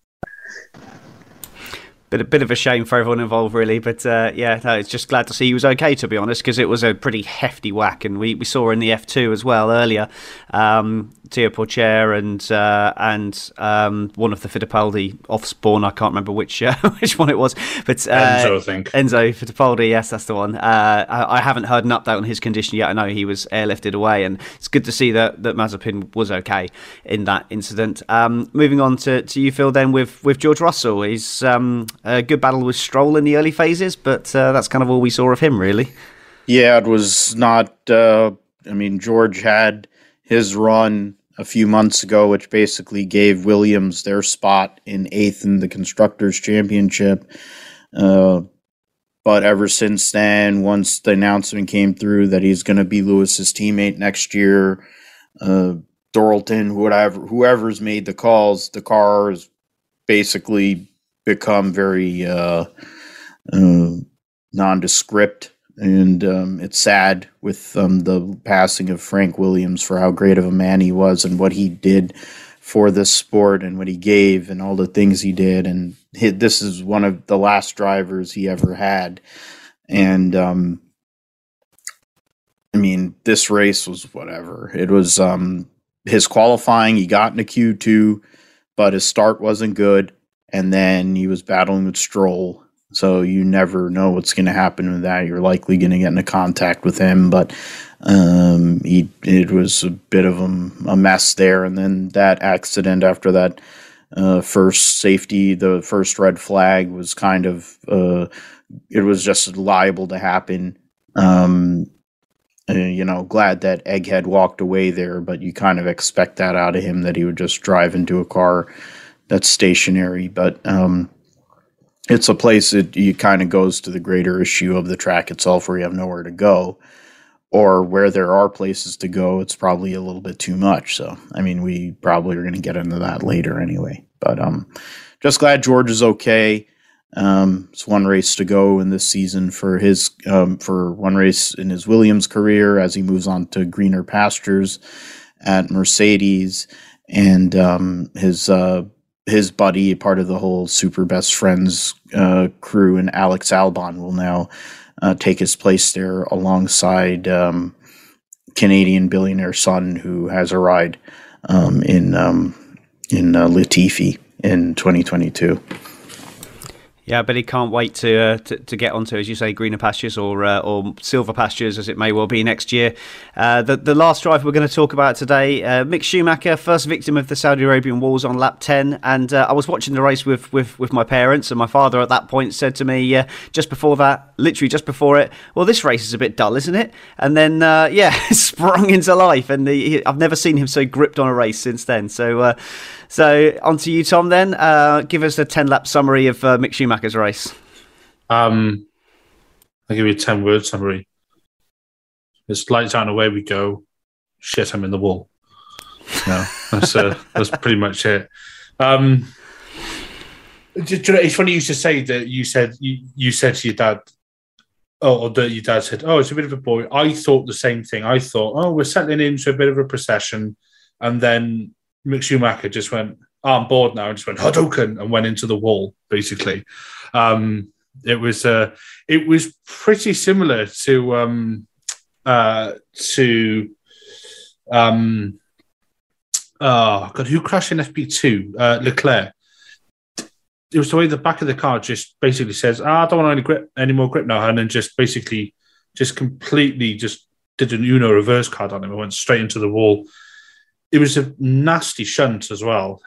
A bit of a shame for everyone involved, really. But it's just glad to see he was okay, to be honest, because it was a pretty hefty whack, and we saw in the F2 as well earlier. Teo Porcher and one of the Fittipaldi off-spawn, I can't remember which one it was, but Enzo, I think. Enzo Fittipaldi, yes, that's the one. I haven't heard an update on his condition yet. I know he was airlifted away, and it's good to see that Mazepin was okay in that incident. Moving on to you, Phil, then with George Russell. He's a good battle with Stroll in the early phases, but that's kind of all we saw of him, really. Yeah, it was not... George had his run a few months ago, which basically gave Williams their spot in 8th in the Constructors' Championship. But ever since then, once the announcement came through that he's going to be Lewis's teammate next year, Dorilton, whoever's made the calls, the car has basically become very nondescript. And it's sad with the passing of Frank Williams for how great of a man he was and what he did for this sport and what he gave and all the things he did. And this is one of the last drivers he ever had. And, this race was whatever. It was his qualifying, he got into Q2, but his start wasn't good. And then he was battling with Stroll. So you never know what's going to happen with that. You're likely going to get into contact with him, but it was a bit of a mess there. And then that accident after that first safety, the first red flag was kind of it was just liable to happen. Glad that Egghead walked away there, but you kind of expect that out of him, that he would just drive into a car that's stationary. But it's a place that you kind of goes to the greater issue of the track itself, where you have nowhere to go, or where there are places to go, it's probably a little bit too much. So, I mean, we probably are going to get into that later anyway. But just glad George is okay. It's one race to go in this season for his for one race in his Williams career as he moves on to greener pastures at Mercedes, and his buddy, part of the whole Super Best Friends crew, and Alex Albon will now take his place there alongside Canadian billionaire son, who has a ride in Latifi in 2022. Yeah, but he can't wait to get onto, as you say, greener pastures or silver pastures, as it may well be next year. The last driver we're going to talk about today, Mick Schumacher, first victim of the Saudi Arabian Wars on lap 10. And I was watching the race with my parents, and my father at that point said to me just before that, literally just before it, well, this race is a bit dull, isn't it? And then, sprung into life. And I've never seen him so gripped on a race since then. So on to you, Tom, then. Give us a 10-lap summary of Mick Schumacher's race. I'll give you a 10-word summary. It's lights out and away we go. Shit, I'm in the wall. No, that's pretty much it. It's funny you should say that you said to your dad, or that your dad said, oh, it's a bit of a boy. I thought the same thing. I thought, oh, we're settling into a bit of a procession. And then Mick Schumacher just went, oh, I'm bored now, and just went Hadouken and went into the wall, basically. It was pretty similar to who crashed in FP2? Leclerc. It was the way the back of the car just basically says, I don't want any more grip now, and then just basically completely did an Uno reverse card on him and went straight into the wall. It was a nasty shunt as well.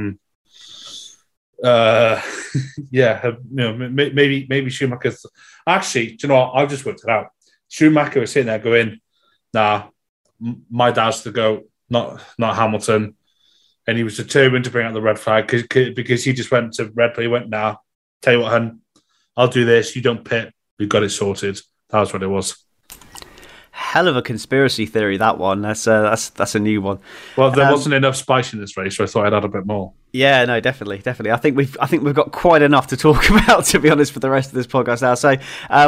Maybe Schumacher. Actually, do you know what? I've just worked it out. Schumacher was sitting there going, "Nah, my dad's the GOAT, not Hamilton," and he was determined to bring out the red flag because he just went to red flag. He went, "Nah, tell you what, hun, I'll do this. You don't pit. We've got it sorted." That was what it was. Hell of a conspiracy theory, that one. That's a new one. Well, there wasn't enough spice in this race, so I thought I'd add a bit more. Yeah, no, definitely. I think we've got quite enough to talk about, to be honest, for the rest of this podcast now. So,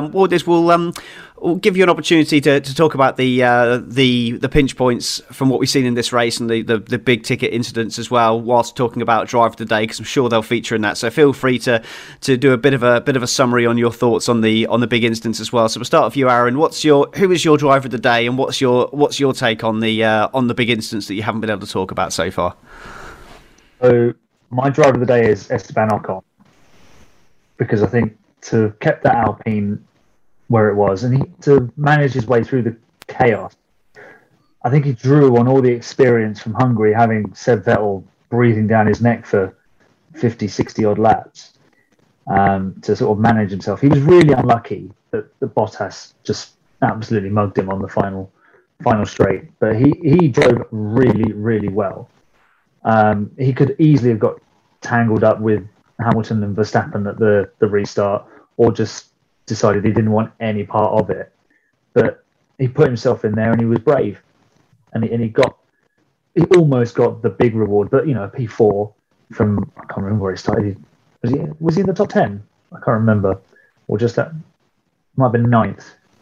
we'll give you an opportunity to talk about the pinch points from what we've seen in this race and the big ticket incidents as well, whilst talking about driver of the day, because I'm sure they'll feature in that. So feel free to do a bit of a summary on your thoughts on the big incidents as well. So we'll start with you, Aaron. Who is your driver of the day, and what's your take on the big incidents that you haven't been able to talk about so far? So my driver of the day is Esteban Ocon, because I think to have kept that Alpine where it was, and to manage his way through the chaos, I think he drew on all the experience from Hungary, having Seb Vettel breathing down his neck for 50, 60 odd laps to sort of manage himself. He was really unlucky that Bottas just absolutely mugged him on the final straight, but he drove really, really well. He could easily have got tangled up with Hamilton and Verstappen at the restart, or just decided he didn't want any part of it. But he put himself in there and he was brave, and he almost got the big reward. But a P4 from, I can't remember where he started. Was he in the top 10? I can't remember, or just that might have been 9th.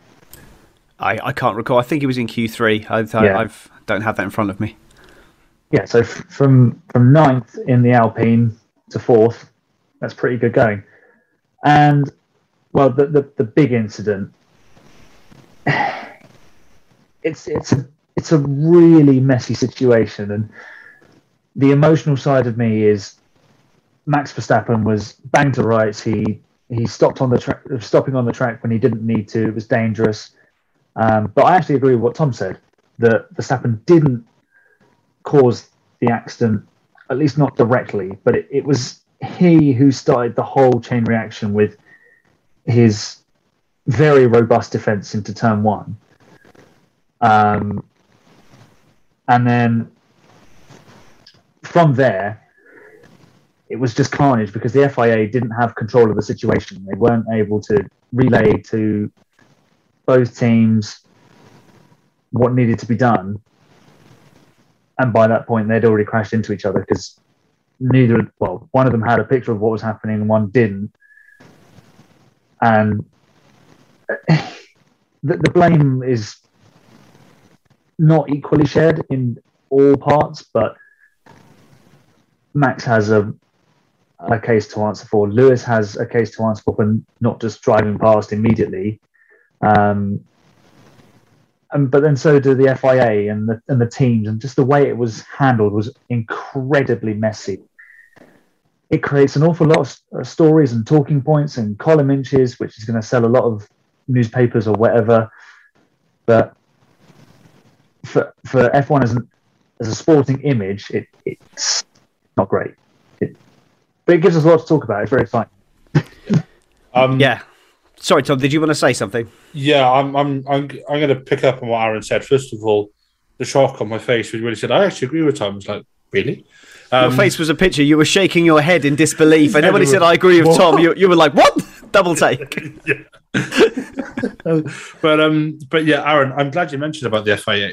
I can't recall. I think he was in Q3. I don't have that in front of me. Yeah, so from 9th in the Alpine to 4th, that's pretty good going. And well, the big incident, it's it's a really messy situation, and the emotional side of me is Max Verstappen was banged to rights. He stopped on the track, stopping on the track when he didn't need to. It was dangerous. But I actually agree with what Tom said, that Verstappen didn't cause the accident, at least not directly, but it was he who started the whole chain reaction with his very robust defense into turn one. And then from there, it was just carnage because the FIA didn't have control of the situation. They weren't able to relay to both teams what needed to be done. And by that point, they'd already crashed into each other because one of them had a picture of what was happening and one didn't. And the blame is not equally shared in all parts, but Max has a case to answer for. Lewis has a case to answer for not just driving past immediately. But then so do the FIA and the teams, and just the way it was handled was incredibly messy. It creates an awful lot of stories and talking points and column inches, which is going to sell a lot of newspapers or whatever. But for F1 as a sporting image, it's not great. But it gives us a lot to talk about. It's very exciting. Yeah. Sorry, Tom. Did you want to say something? Yeah, I'm going to pick up on what Aaron said. First of all, the shock on my face was when he said, "I actually agree with Tom." I was like, "Really?" Your face was a picture. You were shaking your head in disbelief, and then when he said, "I agree with Tom," you were like, "What?" Double take. But yeah, Aaron, I'm glad you mentioned about the FIA.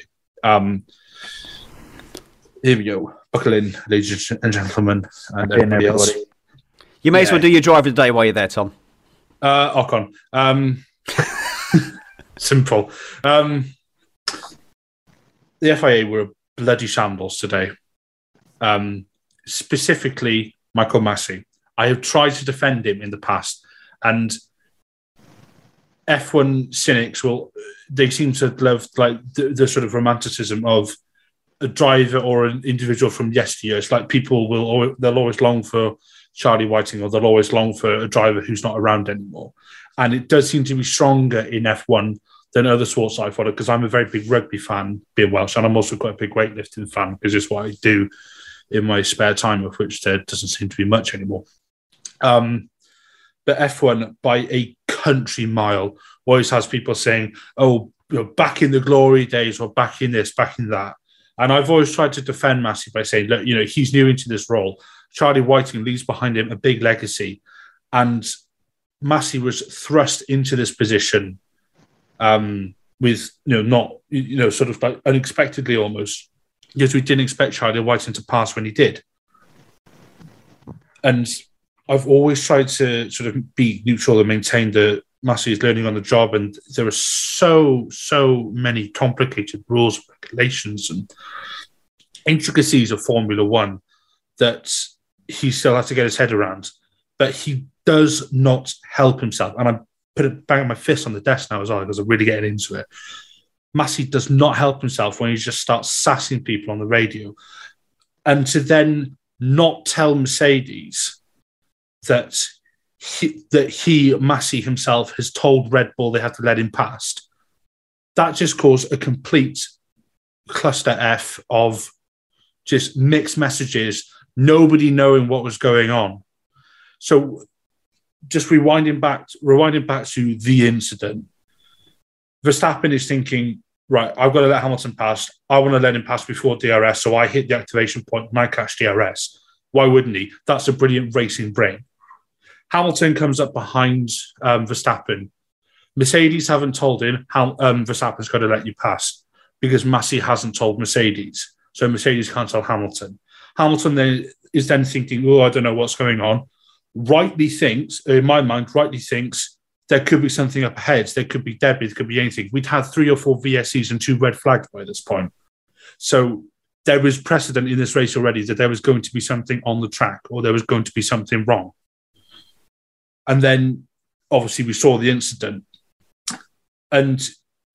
Here we go. Buckle in, ladies and gentlemen, and everybody else. You may as well do your drive of the day while you're there, Tom. Ocon. Simple. The FIA were a bloody shambles today. Specifically, Michael Masi. I have tried to defend him in the past, and F1 cynics they seem to love like the sort of romanticism of a driver or an individual from yesteryear. It's like people they'll always long for Charlie Whiting, or they'll always long for a driver who's not around anymore. And it does seem to be stronger in F1 than other sports I follow, because I'm a very big rugby fan, being Welsh, and I'm also quite a big weightlifting fan because it's what I do in my spare time, of which there doesn't seem to be much anymore. But F1, by a country mile, always has people saying, "Oh, back in the glory days," or "back in this, back in that." And I've always tried to defend Masi by saying, look, he's new into this role. Charlie Whiting leaves behind him a big legacy, and Masi was thrust into this position with not sort of like unexpectedly almost, because we didn't expect Charlie Whiting to pass when he did. And I've always tried to sort of be neutral and maintain that Masi is learning on the job, and there are so many complicated rules, regulations, and intricacies of Formula One that he still has to get his head around. But he does not help himself. And I'm banging my fist on the desk now as well, because I'm really getting into it. Masi does not help himself when he just starts sassing people on the radio. And to then not tell Mercedes that Masi himself has told Red Bull they have to let him past, that just caused a complete cluster F of just mixed messages, nobody knowing what was going on. So just rewinding back to the incident, Verstappen is thinking, right, I've got to let Hamilton pass. I want to let him pass before DRS, so I hit the activation point and I catch DRS. Why wouldn't he? That's a brilliant racing brain. Hamilton comes up behind Verstappen. Mercedes haven't told him how Verstappen's got to let you pass, because Masi hasn't told Mercedes. So Mercedes can't tell Hamilton. Hamilton then is thinking, I don't know what's going on. Rightly thinks there could be something up ahead. There could be debris, there could be anything. We'd had 3 or 4 VSCs and 2 red flags by this point. So there was precedent in this race already that there was going to be something on the track, or there was going to be something wrong. And then, obviously, we saw the incident. And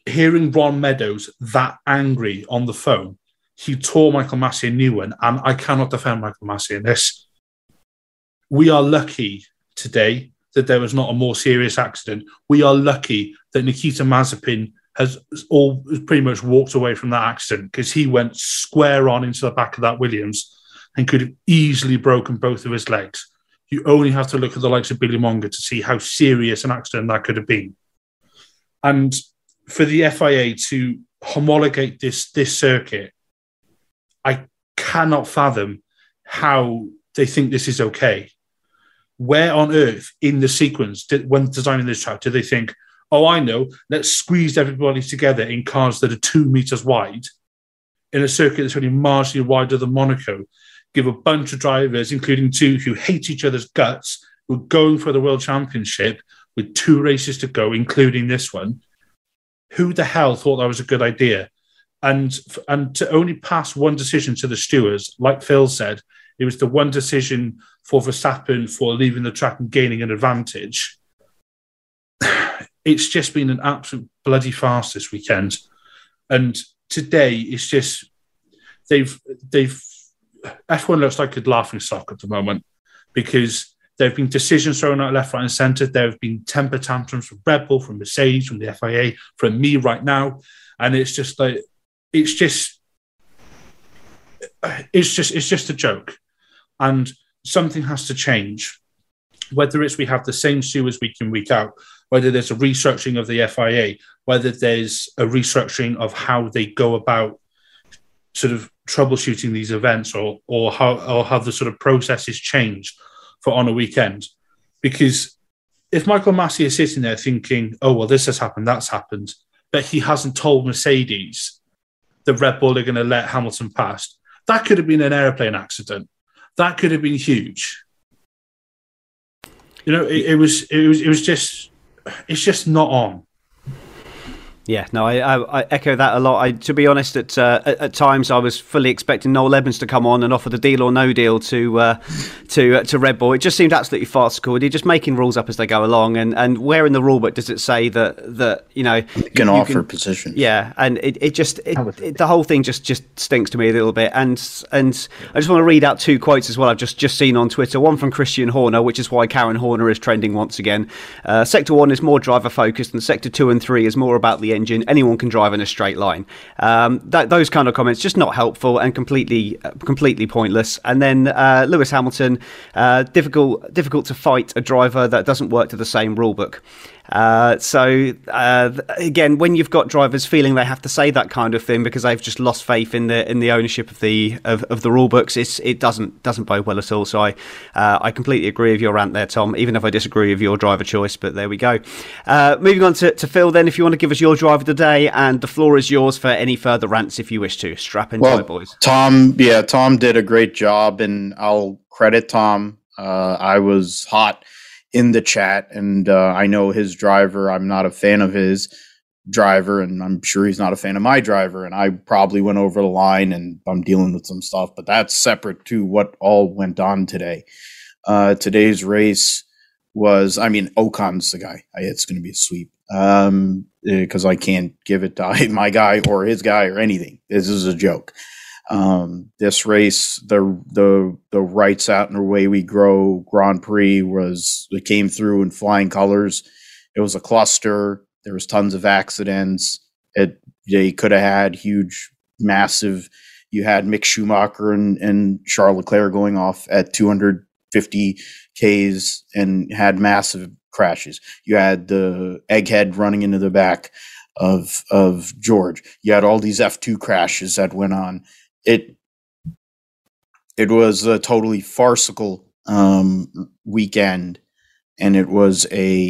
hearing Ron Meadows that angry on the phone, he tore Michael Massey a new one, and I cannot defend Michael Massey in this. We are lucky today that there was not a more serious accident. We are lucky that Nikita Mazepin has pretty much walked away from that accident, because he went square on into the back of that Williams and could have easily broken both of his legs. You only have to look at the likes of Billy Monger to see how serious an accident that could have been. And for the FIA to homologate this circuit, I cannot fathom how they think this is okay. Where on earth in the sequence, when designing this track, did they think, oh, I know, let's squeeze everybody together in cars that are 2 meters wide in a circuit that's only marginally wider than Monaco, give a bunch of drivers, including 2 who hate each other's guts, who are going for the World Championship with 2 races to go, including this one. Who the hell thought that was a good idea? And to only pass one decision to the stewards, like Phil said, it was the one decision for Verstappen for leaving the track and gaining an advantage. It's just been an absolute bloody farce this weekend. And today, it's just, they've F1 looks like a laughing stock at the moment, because there have been decisions thrown out left, right, and centre. There have been temper tantrums from Red Bull, from Mercedes, from the FIA, from me right now, and it's just like it's just a joke, and something has to change. Whether it's we have the same stewards week in, week out, whether there's a restructuring of the FIA, whether there's a restructuring of how they go about sort of troubleshooting these events, or how the sort of process is changed for on a weekend. Because if Michael Massey is sitting there thinking, oh, well, this has happened, that's happened, but he hasn't told Mercedes that Red Bull are going to let Hamilton pass, that could have been an airplane accident. That could have been huge. You know, it was just, it's just not on. Yeah, no, I echo that a lot. To be honest, at times I was fully expecting Noel Evans to come on and offer the deal or no deal to Red Bull. It just seemed absolutely farcical. They're just making rules up as they go along, and where in the rulebook does it say that you know you can offer positions? Yeah, and the whole thing just stinks to me a little bit. And I just want to read out 2 quotes as well. I've just seen on Twitter. One from Christian Horner, which is why Karen Horner is trending once again. Sector 1 is more driver focused, and Sector 2 and 3 is more about the engine. Anyone can drive in a straight line. Those kind of comments just not helpful and completely pointless. And then Lewis Hamilton, difficult to fight a driver that doesn't work to the same rule book. Again, when you've got drivers feeling they have to say that kind of thing because they've just lost faith in the ownership of the rule books, it doesn't bode well at all. So I completely agree with your rant there, Tom, even if I disagree with your driver choice. But there we go. Moving on to Phil, then, if you want to give us your driver today, and the floor is yours for any further rants if you wish to. Strap in, tight, boys. Tom did a great job, and I'll credit Tom. I was hot in the chat, and I know his driver. I'm not a fan of his driver, and I'm sure he's not a fan of my driver, and I probably went over the line, and I'm dealing with some stuff, but that's separate to what all went on today. Today's race was, Ocon's the guy. It's going to be a sweep because I can't give it to my guy or his guy or anything. This is a joke. This race, the Rights Out and Away We Grow Grand Prix it came through in flying colors. It was a cluster. There was tons of accidents. They could have had massive. You had Mick Schumacher and Charles Leclerc going off at 250 Ks and had massive crashes. You had the egghead running into the back of George. You had all these F2 crashes that went on. It was a totally farcical weekend, and it was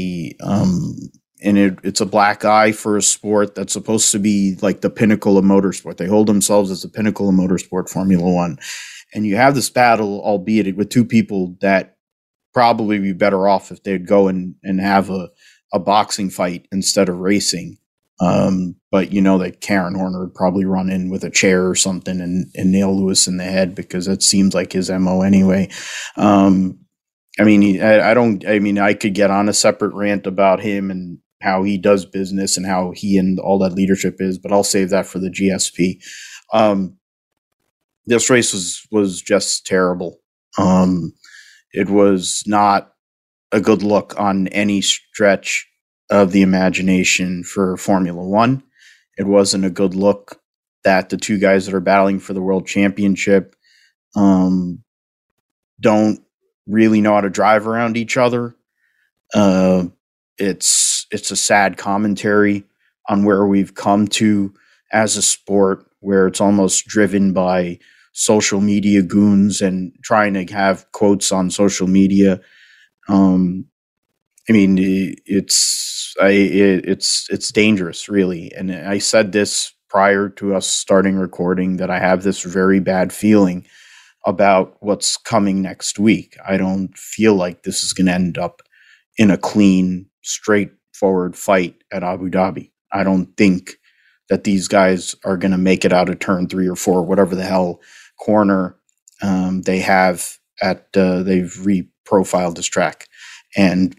it's a black eye for a sport that's supposed to be like the pinnacle of motorsport. They hold themselves as the pinnacle of motorsport, Formula One, and you have this battle, albeit with 2 people that probably be better off if they'd go and have a boxing fight instead of racing. But you know that Karen Horner would probably run in with a chair or something and nail Lewis in the head, because that seems like his MO anyway. I could get on a separate rant about him and how he does business and how he and all that leadership is, but I'll save that for the GSP. This race was just terrible. It was not a good look on any stretch of the imagination for Formula One. It wasn't a good look that the two guys that are battling for the world championship don't really know how to drive around each other. It's a sad commentary on where we've come to as a sport, where it's almost driven by social media goons and trying to have quotes on social media. I mean, it's dangerous, really. And I said this prior to us starting recording, that I have this very bad feeling about what's coming next week. I don't feel like this is going to end up in a clean, straightforward fight at Abu Dhabi. I don't think that these guys are going to make it out of turn 3 or 4, whatever the hell corner they have at, they've reprofiled this track. And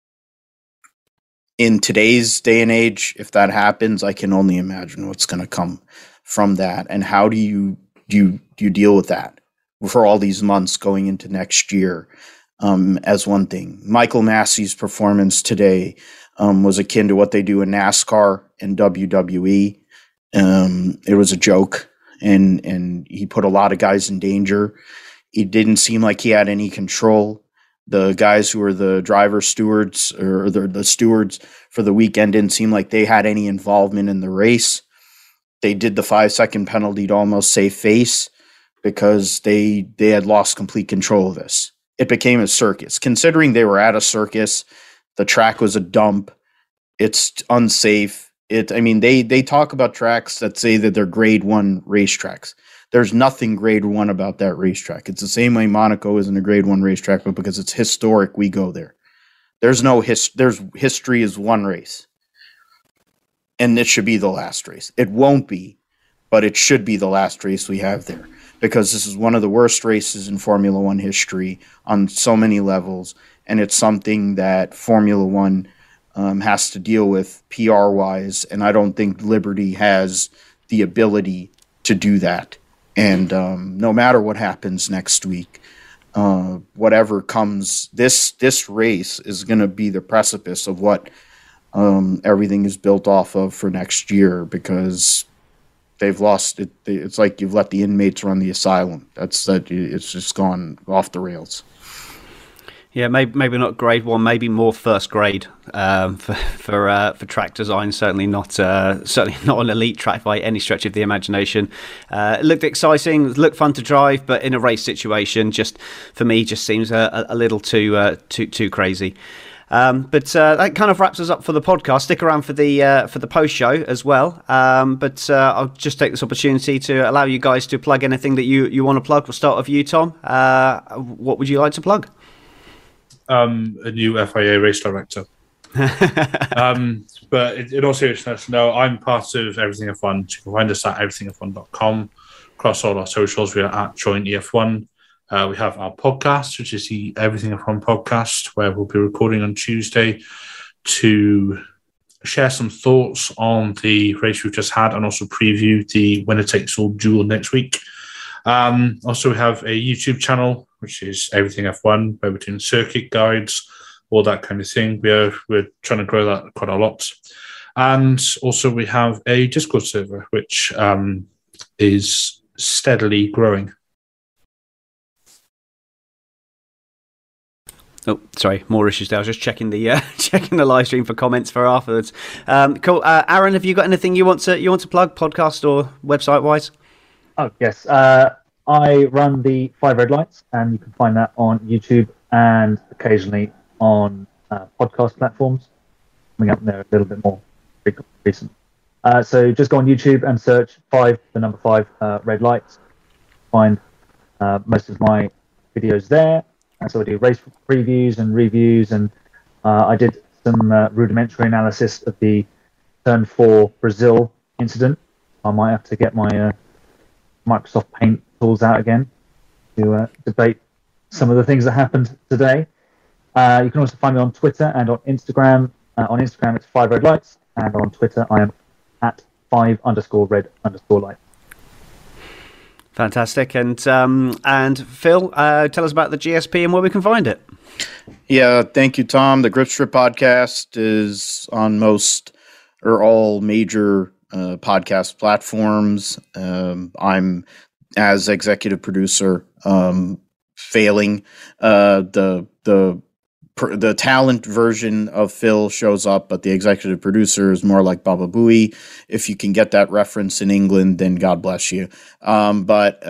in today's day and age, if that happens, I can only imagine what's going to come from that. And how do you deal with that for all these months going into next year? As one thing, Michael Massey's performance today was akin to what they do in NASCAR and WWE. It was a joke, and he put a lot of guys in danger. It didn't seem like he had any control. The guys who were the driver stewards, or the stewards for the weekend, didn't seem like they had any involvement in the race. They did the 5-second penalty to almost save face because they had lost complete control of this. It became a circus. Considering they were at a circus, the track was a dump. It's unsafe. They talk about tracks that say that they're grade 1 racetracks. There's nothing grade 1 about that racetrack. It's the same way Monaco isn't a grade 1 racetrack, but because it's historic, we go there. There's no history is one race. And it should be the last race. It won't be, but it should be the last race we have there, because this is one of the worst races in Formula One history on so many levels. And it's something that Formula One has to deal with PR-wise. And I don't think Liberty has the ability to do that. And no matter what happens next week, whatever comes, this race is going to be the precipice of what everything is built off of for next year, because they've lost it. It's like you've let the inmates run the asylum. It's just gone off the rails. Yeah, maybe not grade 1, maybe more first grade for track design. Certainly not an elite track by any stretch of the imagination. It looked exciting, it looked fun to drive, but in a race situation, just for me, just seems a little too crazy. But that kind of wraps us up for the podcast. Stick around for the post show as well. But I'll just take this opportunity to allow you guys to plug anything that you want to plug. We'll start with you, Tom. What would you like to plug? A new FIA race director. But in all seriousness, no, I'm part of Everything F1. You can find us at everythingf1.com. Across all our socials, we are at Join EF1. We have our podcast, which is the Everything F1 podcast, where we'll be recording on Tuesday to share some thoughts on the race we've just had and also preview the winner takes all duel next week. Also, we have a YouTube channel, which is Everything F1, where we're doing circuit guides, all that kind of thing. We're trying to grow that quite a lot. And also we have a Discord server, which is steadily growing. Oh, sorry, more issues there. I was just checking the live stream for comments for afterwards. Cool. Aaron, have you got anything you want to plug, podcast or website wise? Oh yes, I run the 5 Red Lights, and you can find that on YouTube and occasionally on podcast platforms. Coming up there a little bit more recent. So just go on YouTube and search 5 Red Lights. Find most of my videos there. And so I do race previews and reviews, and I did some rudimentary analysis of the Turn 4 Brazil incident. I might have to get my Microsoft Paint tools out again to debate some of the things that happened today. You can also find me on Twitter and on Instagram On Instagram, it's 5redlights, and on Twitter, I am at 5_red_light. Fantastic. And Phil, tell us about the GSP and where we can find it. Yeah, thank you, Tom. The Grip Strip podcast is on most or all major podcast platforms. I'm, as executive producer, failing. The talent version of Phil shows up, but the executive producer is more like Baba Booey. If you can get that reference in England, then God bless you. But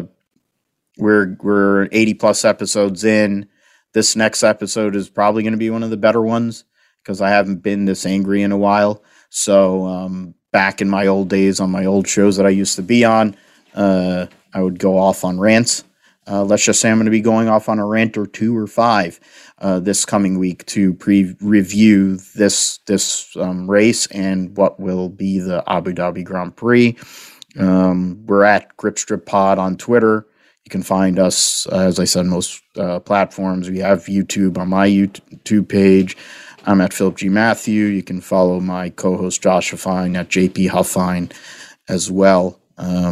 we're 80 plus episodes in. This next episode is probably going to be one of the better ones because I haven't been this angry in a while. So back in my old days on my old shows that I used to be on, I would go off on rants. Let's just say I'm going to be going off on a rant or 2 or 5 this coming week to review this race and what will be the Abu Dhabi Grand Prix. We're at Grip Strip Pod on Twitter. You can find us, as I said, most platforms. We have YouTube on my YouTube page. I'm at Philip G. Matthew. You can follow my co-host Joshua Fine at JP Huffine as well.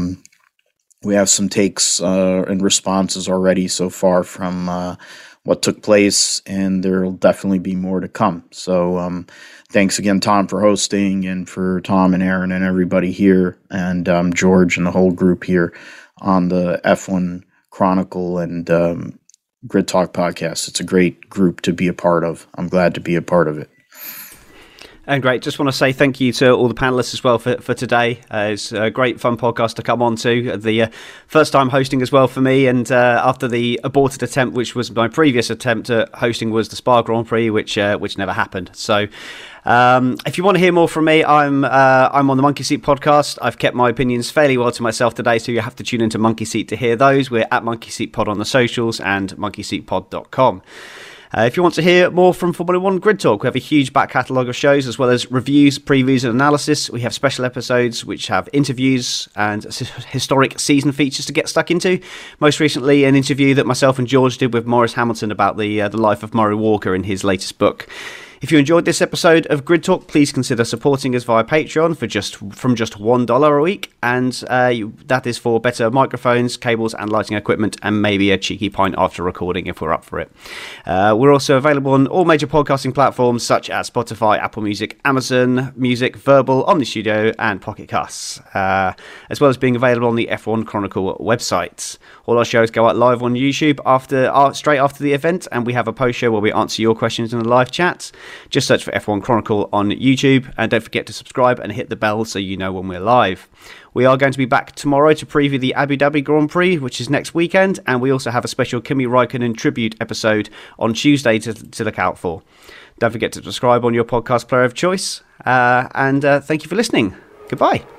We have some takes and responses already so far from what took place, and there will definitely be more to come. So thanks again, Tom, for hosting, and for Tom and Aaron and everybody here, and George and the whole group here on the F1 Chronicle and Grid Talk podcast. It's a great group to be a part of. I'm glad to be a part of it. And great. Just want to say thank you to all the panelists as well for today. It's a great, fun podcast to come on to. The first time hosting as well for me. And after the aborted attempt, which was my previous attempt at hosting, was the Spa Grand Prix, which never happened. So if you want to hear more from me, I'm on the Monkey Seat podcast. I've kept my opinions fairly well to myself today, so you have to tune into Monkey Seat to hear those. We're at Monkey Seat Pod on the socials and monkeyseatpod.com. If you want to hear more from Formula One Grid Talk, we have a huge back catalogue of shows, as well as reviews, previews and analysis. We have special episodes which have interviews and historic season features to get stuck into. Most recently, an interview that myself and George did with Maurice Hamilton about the life of Murray Walker in his latest book. If you enjoyed this episode of Grid Talk, please consider supporting us via Patreon from just $1 a week, and that is for better microphones, cables and lighting equipment, and maybe a cheeky pint after recording if we're up for it. We're also available on all major podcasting platforms such as Spotify, Apple Music, Amazon Music, Verbal, Omni Studio and Pocket Casts, as well as being available on the F1 Chronicle website. All our shows go out live on YouTube straight after the event, and we have a post show where we answer your questions in the live chat. Just search for F1 Chronicle on YouTube, and don't forget to subscribe and hit the bell so you know when we're live. We are going to be back tomorrow to preview the Abu Dhabi Grand Prix, which is next weekend, and we also have a special Kimi Räikkönen tribute episode on Tuesday to look out for. Don't forget to subscribe on your podcast player of choice, and thank you for listening. Goodbye.